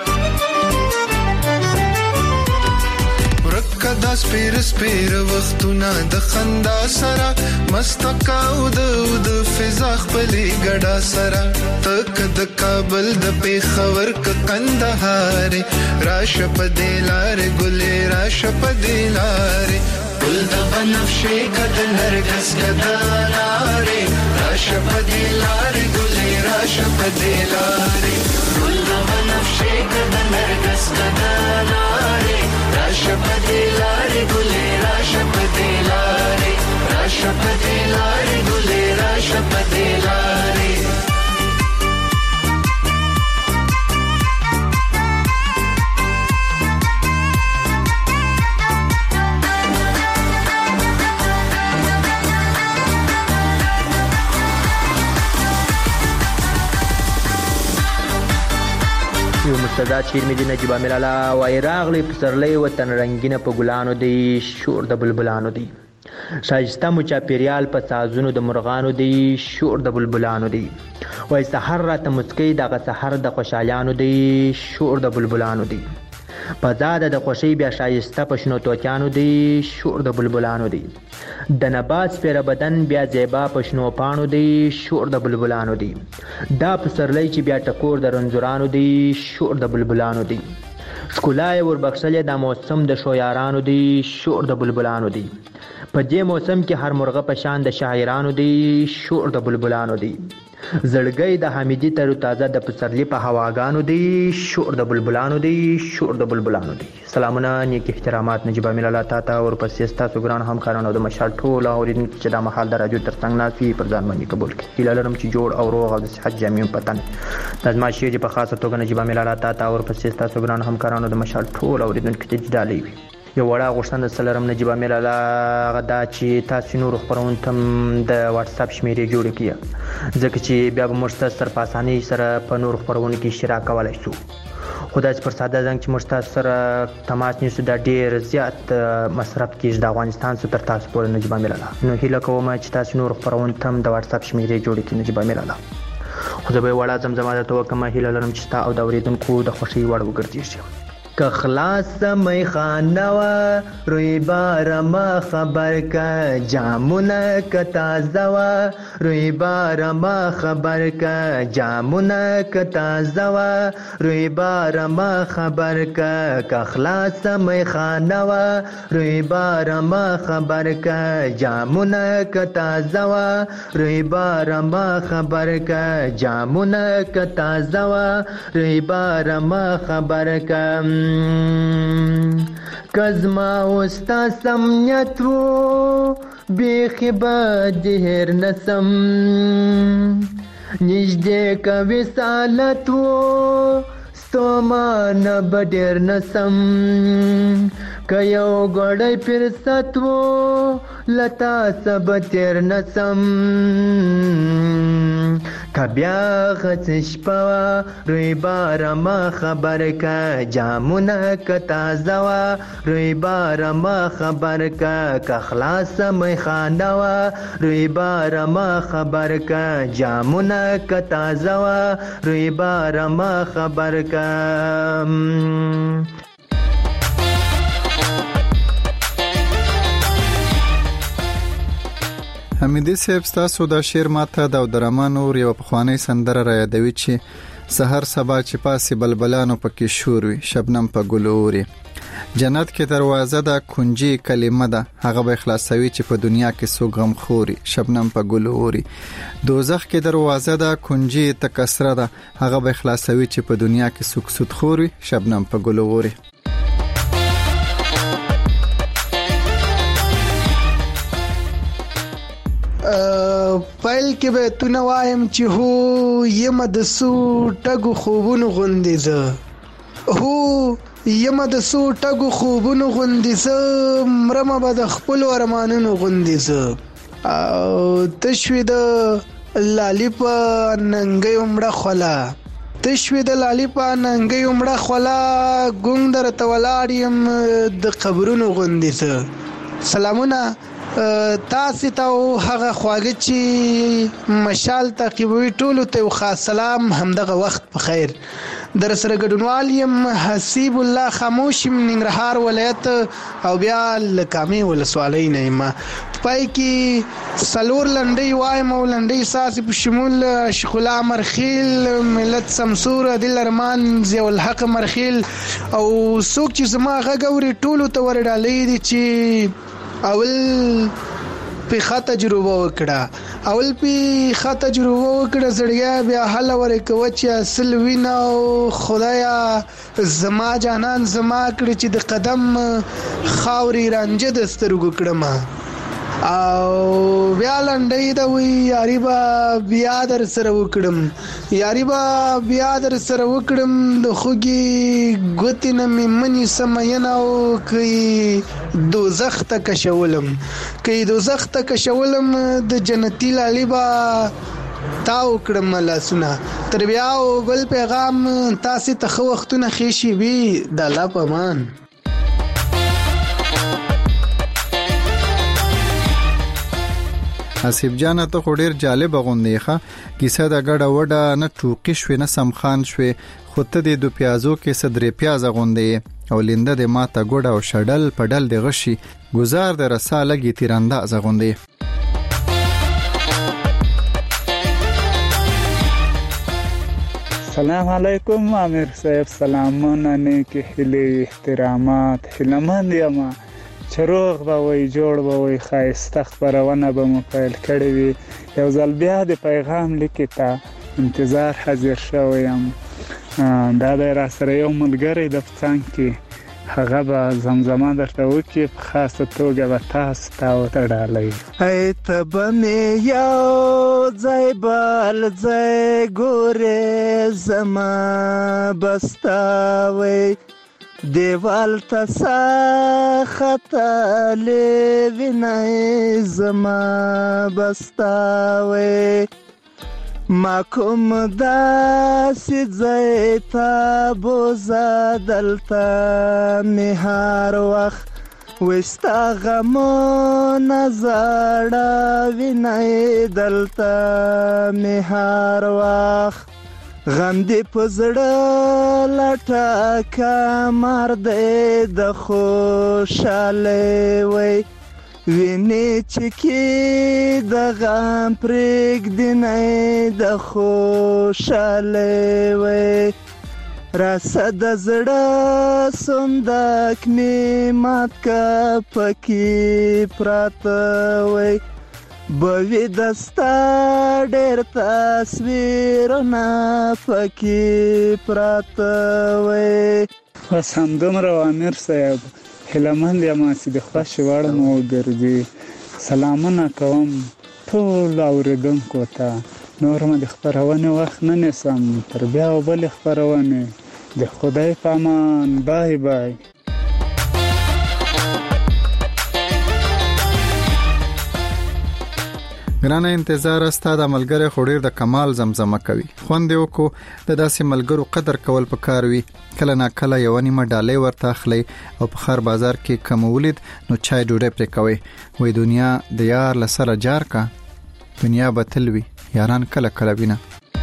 کدا سپیر سپیر وختونه د خندا سره مستکا او د فضا خپلې ګډا سره تک د کابل د پیښور ک کندهار راشه په دلار ګلې راشه په دلار ګل د بنفشه کد نرګس کداراره راشه په دلار ګلې راشه په دلار ګل د بنفشه کد نرګس کداراره راشه په دلار ګلې راشه په دلار راشه په دلار ګلې راشه په دلار یو مستعد شیر می دی نجیب امیر الله وای راغلی پسرلی وطن رنگینه په ګلانو دی شور د بلبلانو دی شایسته مو چاپیریال په سازونو د مرغانو دی شور د بلبلانو دی وای سحر را ته مسکی دغه سحر د خوشالیانو دی شور د بلبلانو دی پزاده د خوشی بیا شایسته په شنو توتیانو دی شور د بلبلانو دی د نبات سپیره بدن بیا زیبا په شنو پانو دی شور د بلبلانو دی دا پسرلی چې بیا ټکور د رنځورانو دی شور د بلبلانو دی ښکلا یې وربخښلې دا موسم د شویارانو دی شور د بلبلانو دی په دې موسم کې هر مرغه په شان د شاعرانو دی شور د بلبلانو دی زړګی د حمیدی تر تازه د پسرلی په هواګانو دی شور د بلبلانو دی شور د بلبلانو دی سلامونه نیک احترامات نجیب امیر الله تا ته او پسې تاسو ګران همکارانو د مشال ټول اوریدونکو چې د محل د راډیو ترڅنګ ناسي پر ځان باندې قبول کړي هیله لرم چې جوړ او روغ او د صحت جامع پتن لازم شي په خاصه توګه نجیب امیر الله تا ته او پسې تاسو ګران همکارانو د مشال ټول اوریدونکو ته جدالي وي یو وړه غوښتنه سلرم نجیب امیر الله غدا چې تاسو نور خبرون تم د واتس اپ شمیرې جوړ کړئ ځکه چې بیا به موږ سره په اسانۍ سره په نور خبرونو کې اشتراک کولای شو خدای پر ساده زنګ چې موږ سره تماس نیسو د ډیر زیات مصرف کیږي د افغانستان څخه تر تاسو پورې نجیب امیر الله نو هیله کوم چې تاسو نور خبرون تم د واتس اپ شمیرې جوړ کړئ نجیب امیر الله خو زه به وړه زمزمه درته وکم هیله لرم چې تاسو د اوریدونکو د خوشي وړ وګرځئ که خلاص می خانوا روی بار ما خبر کا جامونه ک تازه وا روی بار ما خبر کا جامونه ک تازه وا روی بار ما خبر کا که خلاص می خانوا روی بار ما خبر کا جامونه ک تازه وا روی بار ما خبر کا جامونه ک تازه وا روی بار ما خبر کا کزما وستا سمنیت و بیخی با دهر نسم نجده که وسالت و ستومان بدر نسم که یو گوڑی پرست و لتا سب تیر نسم که بیا غسش پوا روی بار ما خبر کا جامونه که تازه وا روی بار ما خبر کا که خلاص می خانه وا روی بار ما خبر کا جامونه که تازه وا روی بار ما خبر کا حمیدی صاحب تاسو دا شعر ماته د عبدالرحمن نور یو پخوانی سندره را یادوي چې سحر سبا چې پاسې بلبلانو پکې شور وي شبنم په ګلوري جنت کې دروازه ده کنجي کلمه ده هغه به خلاصوي چې په دنیا کې سو غم خوري شبنم په ګلوري دوزخ کې دروازه ده کنجي تکسره ده هغه به خلاصوي چې په دنیا کې سوک سود خوري شبنم په ګلوري پایل کې به تو نه وایم چې هو یم د سو ټګو خوبونو غوندې زه هو یم د سو ټګو خوبونو غوندې زه مرمه به د خپلو ارمانونو غوندې زه او تشوي د لالي په ننګۍ عمره خوله تشوي د لالي په ننګۍ عمره خوله ګونګ درته ولاړ یم د قبرونو غوندې زه سلامونه تاسو ته هغه خواږه چې مشال تعقیبوي ټولو ته خاص سلام همدغه وخت په خیر. در سره ګډونوال یم حسیب الله خاموش ننګرهار ولایت او بیا لکامي ولسوالۍ نه یم. پای کې سلور لنډۍ وایم او لنډۍ ساسي په شمول شیخ الله مرخیل، ملت سمسور، عادل ارمان، ضیاء الحق مرخیل او څوک چې زما غږ اوري ټولو ته ورډالۍ دي چې اول په ښه تجربه وکړه اول په ښه تجربه وکړه زړګیا بیا حل ورکوه چې اصل وینا او خدایا زما جانان زما کړ چې د قدم خاوري رانجه د سترګو کړم او بیا لنډۍ دا وی یاري با بیا در سره وکړم یاري با بیا در سره وکړم د خوږي ګوتې نه مې مني سمینه او کوي دوزخ ته کشولم کوي دوزخ ته کشولم د جنتي لالي با تاو کړم لاسونه تر بیا او بل پیغام تاسو ته خو وختونه خېشي وي د الله په امان. حسیب جان ته خو ډیر جالب غوندې ښه کیسه د ګډه وډه نه ټوقي شوې نه سمخان شوې خو ته د دو پیازو کې صدرې پیاز غوندې او لنده د ماته ګډه او شډل پډل د غشي گزار د رسا لګي تیرانداز غوندې. سلام علیکم امیر صاحب، سلامونه نیکی هیلې احترامات هیلمند یم چروغ به وي جوړ به وي ښایسته خپرونه به مو پیل کړې وي. یو ځل بیا د پیغام لیکې ته انتظار حاضر شوی یم. دا دی را سره یو ملګری د په څنګ کې هغه به زمزمه درته وکړي په خاصه توګه به تاسو ته ورته ډالۍ. ای ته به مې یو ځای بل ځای ګورې زما بستا وی دیوال تا سا خطالی وینای زما بستاوی ما کوم داسی ځای تا بوزا دلتا می هر وخت وستا غمونه زړه وینای دلتا می هر وخت غم دی پزړه لټکا مار دی د خوشاله وي ویني چې د غم پرېګ دی نه د خوشاله وي راسه د زړه صندوق می مات کا پکې پراته وي بوی دستا ډېر تصویرونه پکې پراته وي. بس همدومره امیر صاحب هیلمند یم چې د خوښې وړ مو وګرځي. سلامونه کوم ټول اورېدونکو ته. نور مې د خپرونې وخت نه نیسم تر بیا او بلې خپرونې د خدای په امان. بای بای. ګرانه انتظار استا د ملګری خوریر د کمال زمزمه کوي. خوند یو کو د داسې ملګرو قدر کول پکار وي. کله نا کله یو نیمه ډالۍ ورته اخلي او په خار بازار کې کمولید نو چای ډوډۍ پرې کوي. وای دنیا د یار لسره جار کا دنیا بتلوي یاران کله کله وینا.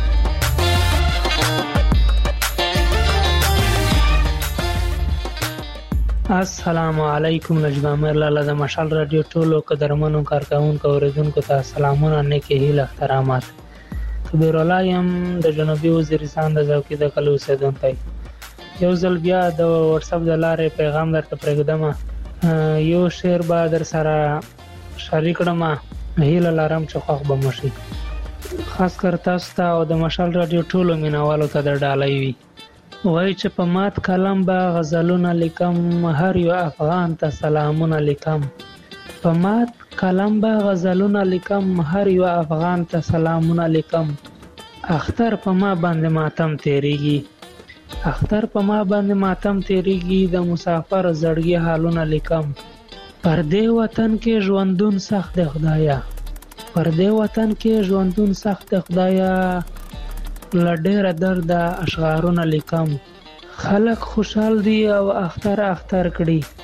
السلام علیکم نجمامر لاله د مشال رادیو ټولو قدرمنو کارکونکو اوریدونکو ته سلامونه نیکی هیله احترامات. خبر الله یم د جنوبي وزیرستان د ځوکي د کلو اوسیدونکی. یو ځل بیا د واتس اپ د لارې پیغام درته پرېږدم. یو شعر به در سره شریک کړم هیله لرم چې خوښ به مو شي. خاص کر تاسو ته او د مشال رادیو ټولو مینوالو ته د ډالۍ وي. وای چې په مات کلم به غزلونه لیکم هر یو افغان ته سلامونه لیکم. په مات کلم به غزلونه لیکم هر یو افغان ته سلامونه لیکم. اختر په ما باندې ماتم تیریږي اختر په ما باندې ماتم تیریږي د مسافر زړګي حالونه لیکم. پر دې وطن کې ژوندون سخت دی خدایا پر دې وطن کې ژوندون سخت دی خدایا لډېر درد اشعارونه لیکم. خلک خوشحال دي او اختر اختر کړي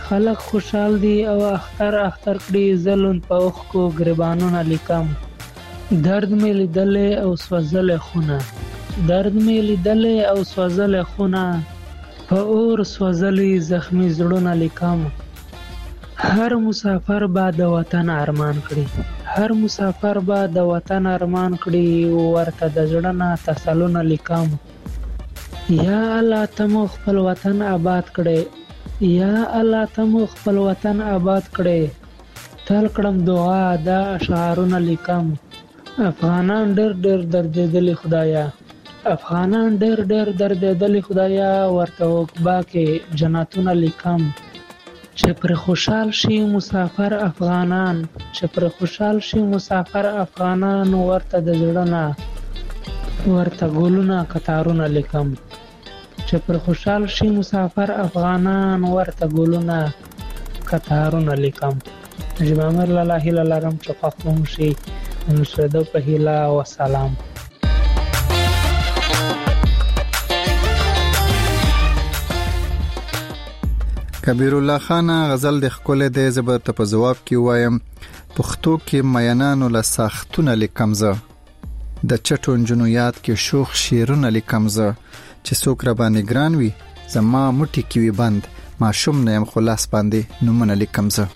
خلق خوشحال دي او اختر اختر کړي زلون په اوخ کو گریبانونه لیکم درد می لیدلې او سوځلې خونه درد می لیدلې او سوځلې خونه په اور سوځلې زخمی زړونه لیکم هر مسافر با د وطن ارمان کړي هر مسافر با د وطن ارمان کړي ورته د زړه نه تسلونه لیکم یا الله تمو خپل وطن آباد کړي یا الله تمو خپل وطن آباد کړي تل کړم دعا دا اشعارونه لیکم افغانان ډېر ډېر دردېدلي خدایا افغانان ډېر ډېر دردېدلي خدایا ورته عقبا کې جنتونه لیکم چې پر خوشحال شي مسافر افغانان چې پر خوشحال شي مسافر افغانان ورته د زړه نه ورته ګلونه کتارونه لیکم چې پر خوشحال شي مسافر افغانان ورته ګلونه کتارونه لیکم نجیب امیر لالا هیله لرم چې خوښ مو شي نشرده په هیله و سلام کبیر الله خان غزل د خپل د زبر ته په جواب کې وایم پښتو کې مینانو له ساختونه لیکم زه د چټون جنویات کې شوخ شیرونه لیکم زه چې څوک را باندې ګران وي زما مټي کې وي بند ماشوم نه يم خلاص باندې نومونه لیکم زه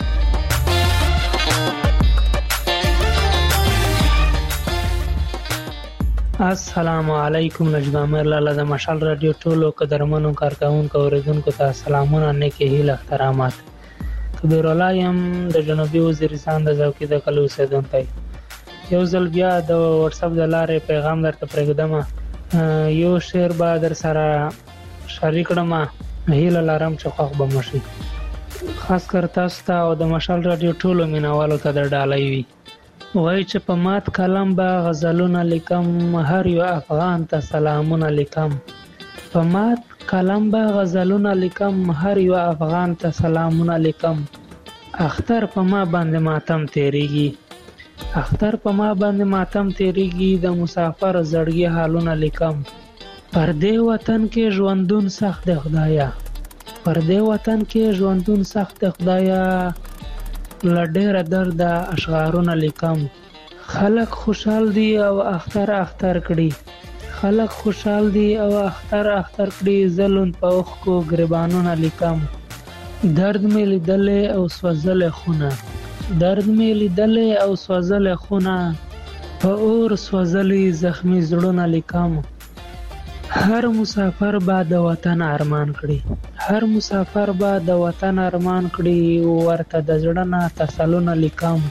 السلام علیکم نجیب امیر لالا د مشال رادیو ټولو قدرمنو کارکونکو اوریدونکو ته سلامونه نیکی هیله احترامات کبیر الله یم د جنوبي وزیرستان د ځوکي د کلو اوسیدونکی یو ځل بیا د واتس اپ د لارې پیغام درته پرېږدم یو شعر به در سره شریک کړم هیله لرم چې خوښ به مو شي خاص کر تاسو ته او د مشال رادیو ټولو مینوالو ته د ډالۍ وي وایي چې په مات کلم به غزلونه لیکم هر یو افغان ته سلامونه لیکم په مات کلم به غزلونه لیکم هر یو افغان ته سلامونه لیکم اختر په ما باندې ماتم تیریږي اختر په ما باندې ماتم تیریږي د مسافر زړګي حالونه لیکم پر دې وطن کې ژوندون سخت دی خدایا پر دې وطن کې ژوندون سخت دی خدایا لډېر درد اشعارونه لیکم خلق خوشحال دي او اختر اختر کړي خلق خوشحال دي او اختر اختر کړي زلون په اوخ کو گریبانونه لیکم درد می لیدلې او سوځلې خونه درد می لیدلې او سوځلې خونه په اور سوځلې زخمی زړونه لیکم هر مسافر با د وطن ارمان کړي هر مسافر با د وطن ارمان کړي ورته د زړه نه تسلونه لیکم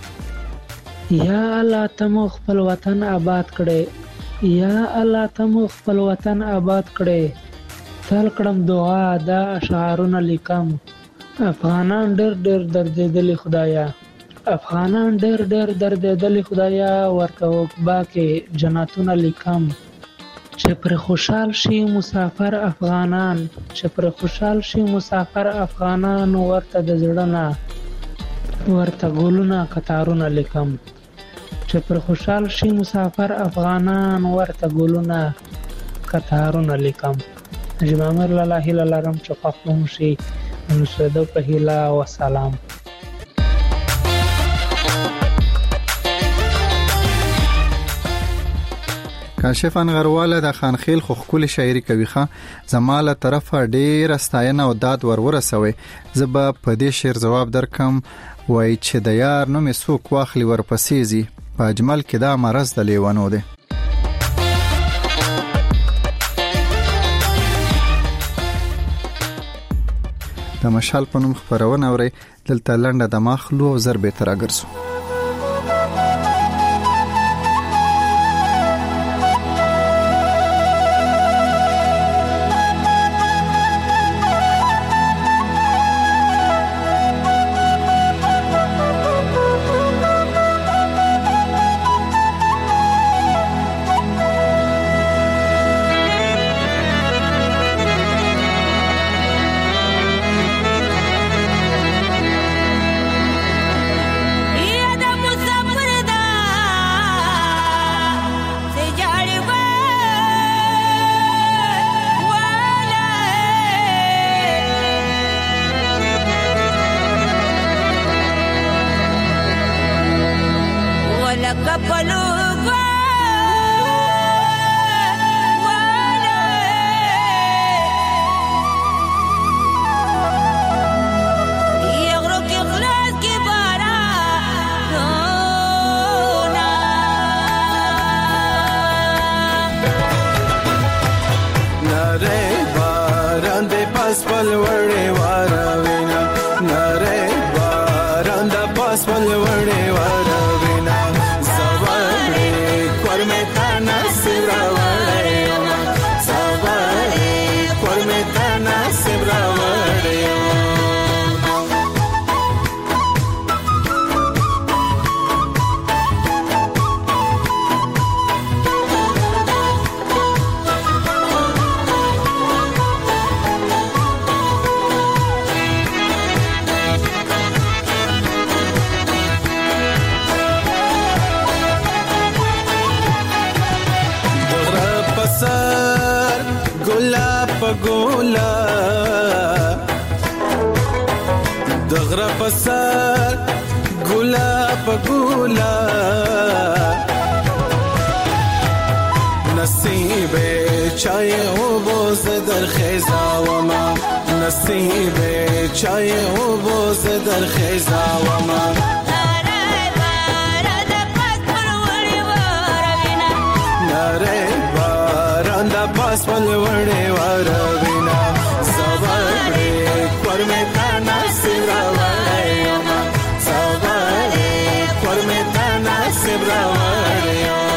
یا الله تمو خپل وطن آباد کړي یا الله تمو خپل وطن آباد کړي تل کړم دعا دا اشعارونه لیکم افغانان ډېر ډېر دردېدلي خدایا افغانان ډېر ډېر دردېدلي خدایا ورته عقبا کې جنتونه لیکم چې پر خوشحال شي مسافر افغانان چې پر خوشحال شي مسافر افغانان ورته د زړه نه ورته ګلونه کتارونه لیکم چې پر خوشحال شي مسافر افغانان ورته ګلونه کتارونه لیکم نجیب امیر لالا هیله لرم چې خوښ مو شي نشرده په هیله و سلام کاشف انغرواله د خانخیل خو خپل شاعري کوي ښه زماله طرفه ډیر استاینه او داد ورورسوي زبا په دې شعر جواب درکم وای چې د یار نوم سوک واخلي ورپسېزي په اجمل کې دا مرز د لیوانو دی د مشال په نوم خبرونه اوري دلته لنډه د مخلو او ضربه تر اگرسو Yeah. پاس پل وړې واروینا نری باران د پاس پل وړې واروینا زوړې کور مې تانا سیرا وړې زوړې کور مې تانا سیرا وړې ګولا دغره پسر ګولا پګولا نصیب چای او بوز در خیزا وما نصیب چای او بوز در خیزا وما پاس پل وړې واروینا زوړې کور مې تانا سیرا وړې زوړې کور مې تانا سیرا وړې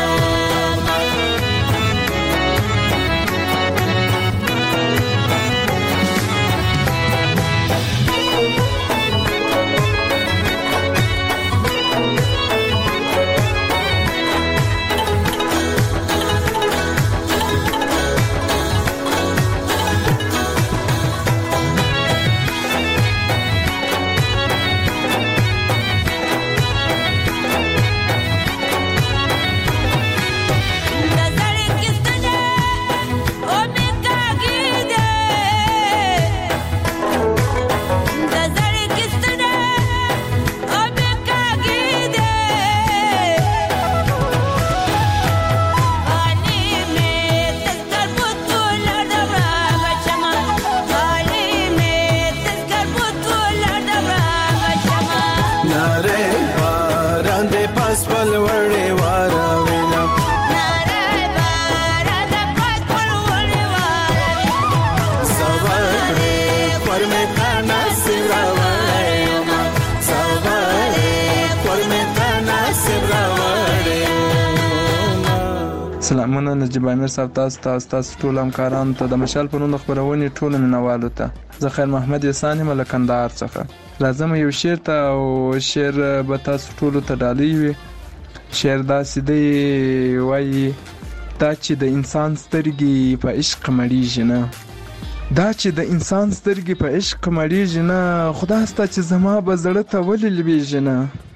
سلامونه نجیب امیر صاحب تاسو تاسو تاسو ټول همکارانو ته د مشال په نوم خبرونې ټول مینوالو ته زه خیر محمد یسان یم له کندهار څخه راځم یو شعر ته او شعر به تاسو ټول ته ډالۍ وي شعر داسې دی وایي دا چې د انسان سترګې په عشق مړیږي نه دا چې د انسان سترګې په عشق مړیږي نه خدا ستا چې زما به زړه ته ولې لویږي نه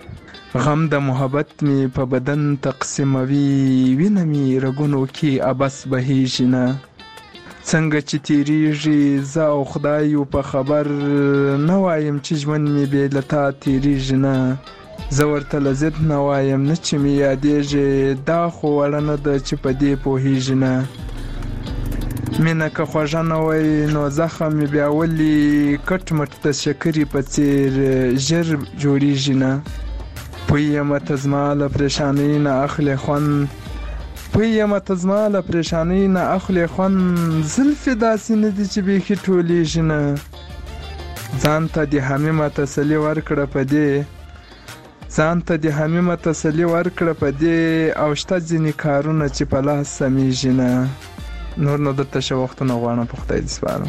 غم د محبت می په بدن تقسیموي وینه می رګونو کې ابس بهیږي نه څنګه چې تیریږي زه او خدای په خبر نه وایم چې ژوند می بې له تا تیریږي نه زه ورته لذت نه وایم نه چې می یادېږي دا خو وړه نه ده چې په دې پوهیږي نه مینه که خوږه نه وای نو زخم می بیا ولې کټ مټ د شکرې په څېر ژر جوړیږي نه پویم ته زما له پریشانۍ نه اخلې خوند پویم ته زما له پریشانۍ نه اخلې خوند زلفې داسې نه دي چې بیخي ټولیږي نه ځان ته د حمیمه تسلي ورکړه په دې ځان ته د حمیمه تسلي ورکړه په دې او شته ځینې کارونه چې په لاس سمیږي نه نور نو درته ښه وختونه غواړم په خدای دې سپارم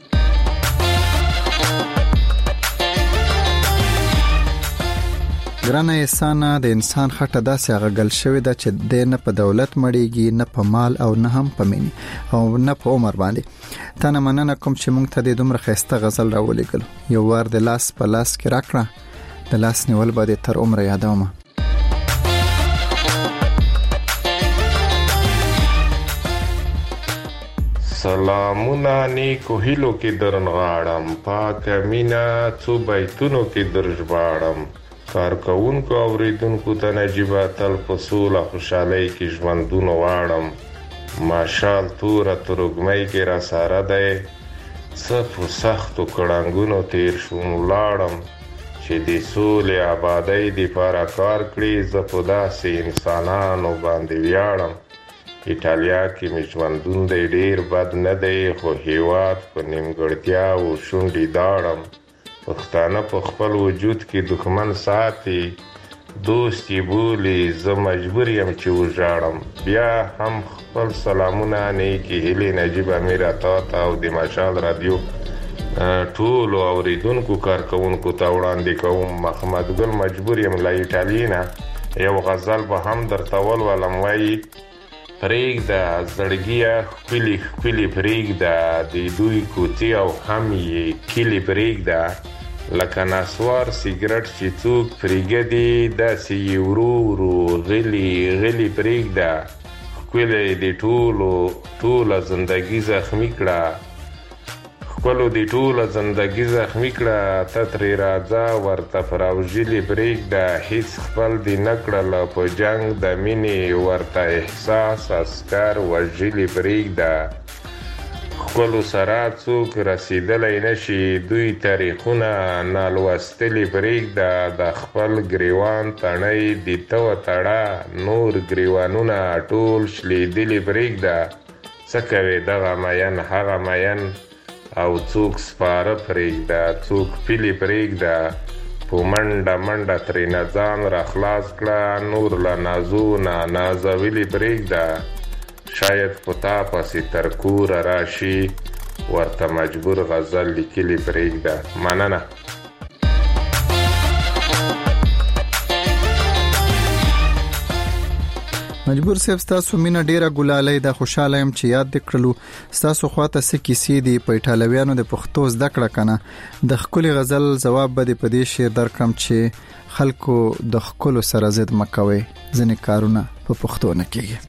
ګرانه احسانه د انسان خټه داسې اغږل شوې ده چې د نه په دولت مړیږي نه په مال او نه هم په مینې او نه په عمر باندې تنه مننه کوم چې مونږ ته د دومره خسته غزل راولېګل یو وار د لاس په لاس کې راکړه د لاس نیول به تر عمر یادوم سلامونه نیکو هیلو کې درنغاړم پاک مینا څو بیتونو کې درژباړم کارکوونکو اوریدونکو ته نجیبه تل په سوله خوشحالۍ کې ژوندون واړم ماشال توره ترږمۍ کې را ساره دی څه په سختو کړنګونو تیر شوم ولاړم چې د سولې آبادۍ دپاره کار کړي زه په داسې انسانانو باندې ویاړم ایټالیا کې مې ژوندون دی ډیر بد نه دی، خو هیواد په نیمګړتیا و شونډې داړم. پښتانه په خپل وجود کې دښمن ساتي، دوست یې بولي، زه مجبور یم چې وژاړم. بیا هم خپل سلامونه نیکې هیلې نجیب امیر تا ته او د مشال رادیو ټولو اوریدونکو کارکوونکو ته وړاندې کوم. محمد ګل مجبور یم له ایټالیا نه یو غزل به هم درته ولولم. وایي پرېږده زړګیه ښکلي ښکلي پرېږده، د دوی کوڅې او هم یې کلي پرېږده، لکه نسوار سیګرټ چې څوک پرېږدي داسې یې ورو ورو غلي غلي پرېږده. ښکلې د ټولو ټوله زندګي زخمي کړه، ښکلو د ټوله زندګي زخمي کړه، ته ترې راځه ورته فراوژلې پرېږده. هېڅ خپل دې نه کړله په جنګ د مینې، ورته احساس عسکر وژلې پرېږده. خپلو سره څوک رسیدلی نشي، دوی تاریخونه نالوستلي پرېږده. د خپل ګریوان تڼۍ د ته وتړه، نور ګریوانونه ټول شلېدلي پرېږده. څه کوې دغه مین هغه مین، او څوک سپاره پرېږده څوک پیلي پرېږده. په منډه منډه ترېنه ځان راخلاص کړه، نور له نازو نه نازولي پرېږده. شاید په تا پسې تر کوره راشي، ورته مجبور غزل لیکلي پرېږده. مننه. مجبور صاحب ستاسو مینه ډیره ګلالۍ ده، خوشاله یم چې یاد دې کړلو. ستاسو خواته څه کیسې دي په ایټالویانو د پښتو زده کړه کنه. د ښکلي غزل ځواب به دې په دې شعر درکړم چې خلکو د ښکلو سره ضد مه کوئ، ځینې کارونه په پښتو نه کېږي.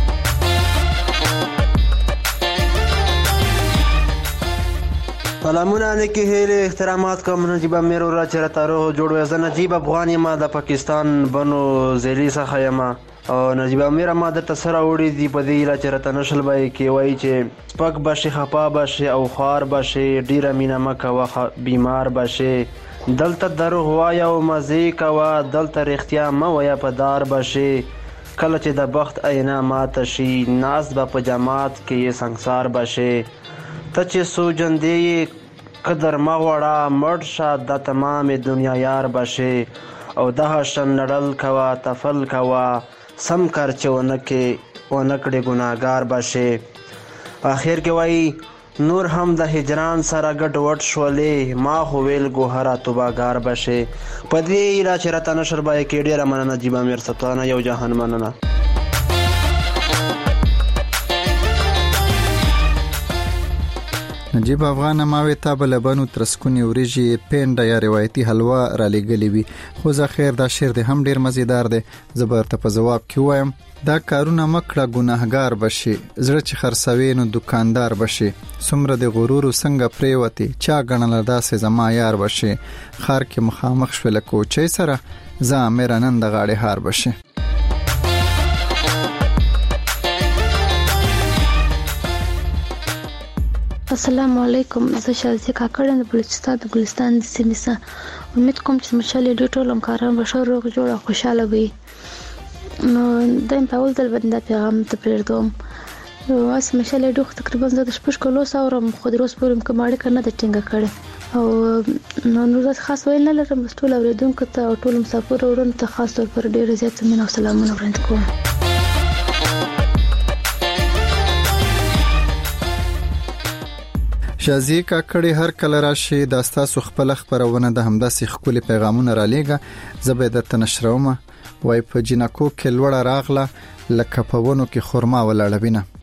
سلامونه نیکې هیلې احترامات کوم نجیب امیر ورا چې راته روغ جوړ وې. زه نجیب افغان یم، د پاکستان بنو ځیلي څخه یم. او نجیب امیر ما درته څه راوړي دي په دې هیله چې راته نشل به یې کې وایي چې سپک به شي، خفا به شي او خوار به شي، ډېره مینه مه کوه بیمار به شي. دلته دروغ وایه او مزې کوه، دلته رښتیا مه وایه په دار به شي. کله چې د بخت اینا ماته شي، ناست به په جماعت کې یې سنګسار به شي. ته چې سوجندې یې قدر مه غواړه، مړ شه دا تمامې دنیا یار به شي. او دغه شن لړل کوه تفل کوه، سم کار چې ونه کې ونه کړې ګناهګار به شي. اخر کې وایي نور هم د هجران سره ګډ وډ شولې، ما خو ویل ګوهره توباګار به شي. په دې هیله چې راته نشر به یې کې ډېره مننه نجیب امیر صاحب، تانه یو جهان مننه. نجیب افغان ماوي تا بلبنو ترسکونی وریجی پینډه یا روایتي حلوا را لګلې وي. خو زه خیر دا شعر د هم ډیر مزیدار دی. زبر ته په جواب کې وایم دا کارونه مکړه ګناهګار بشي، زړه چې خرڅوي نو دکاندار بشي. څومره د غرور څنګه پریوتی چا غنل داسې زما یار بشي. خار کې مخامخ شول کوچي سره، زه امیر نن د غاړي هار بشي. السلام علیکم، زه شازیه کاکړم د بلوچستان د ګلستان د سیمې څخه. امید کوم چې مشال ډېر ټول همکاران به ښه روغ جوړ او خوشحاله وي. نو دایم په اول ځل باندې دا پیغام ته پرېږدم. اوس مشال ډېر تقریبا زه د شپږ کلو اورم، خو د روز پورې کوم اړیکه نه ده ټینګه کړې. او نو نور خاص ویل نه لرم، بس ټول اورېدونکو ته او ټول مسافر ورونو ته خاص طور پر ډېر زیات مینه او سلامونه وړاندې کوم. شازی کاکړي هر کله راشي د استاسو خپل خبرونه د همداسې خپل پیغامونه را لېګه. زبیدت تنشرومه وای په جنکو کې لوړه راغله لکه په ونو کې خرما ولاړه بینه.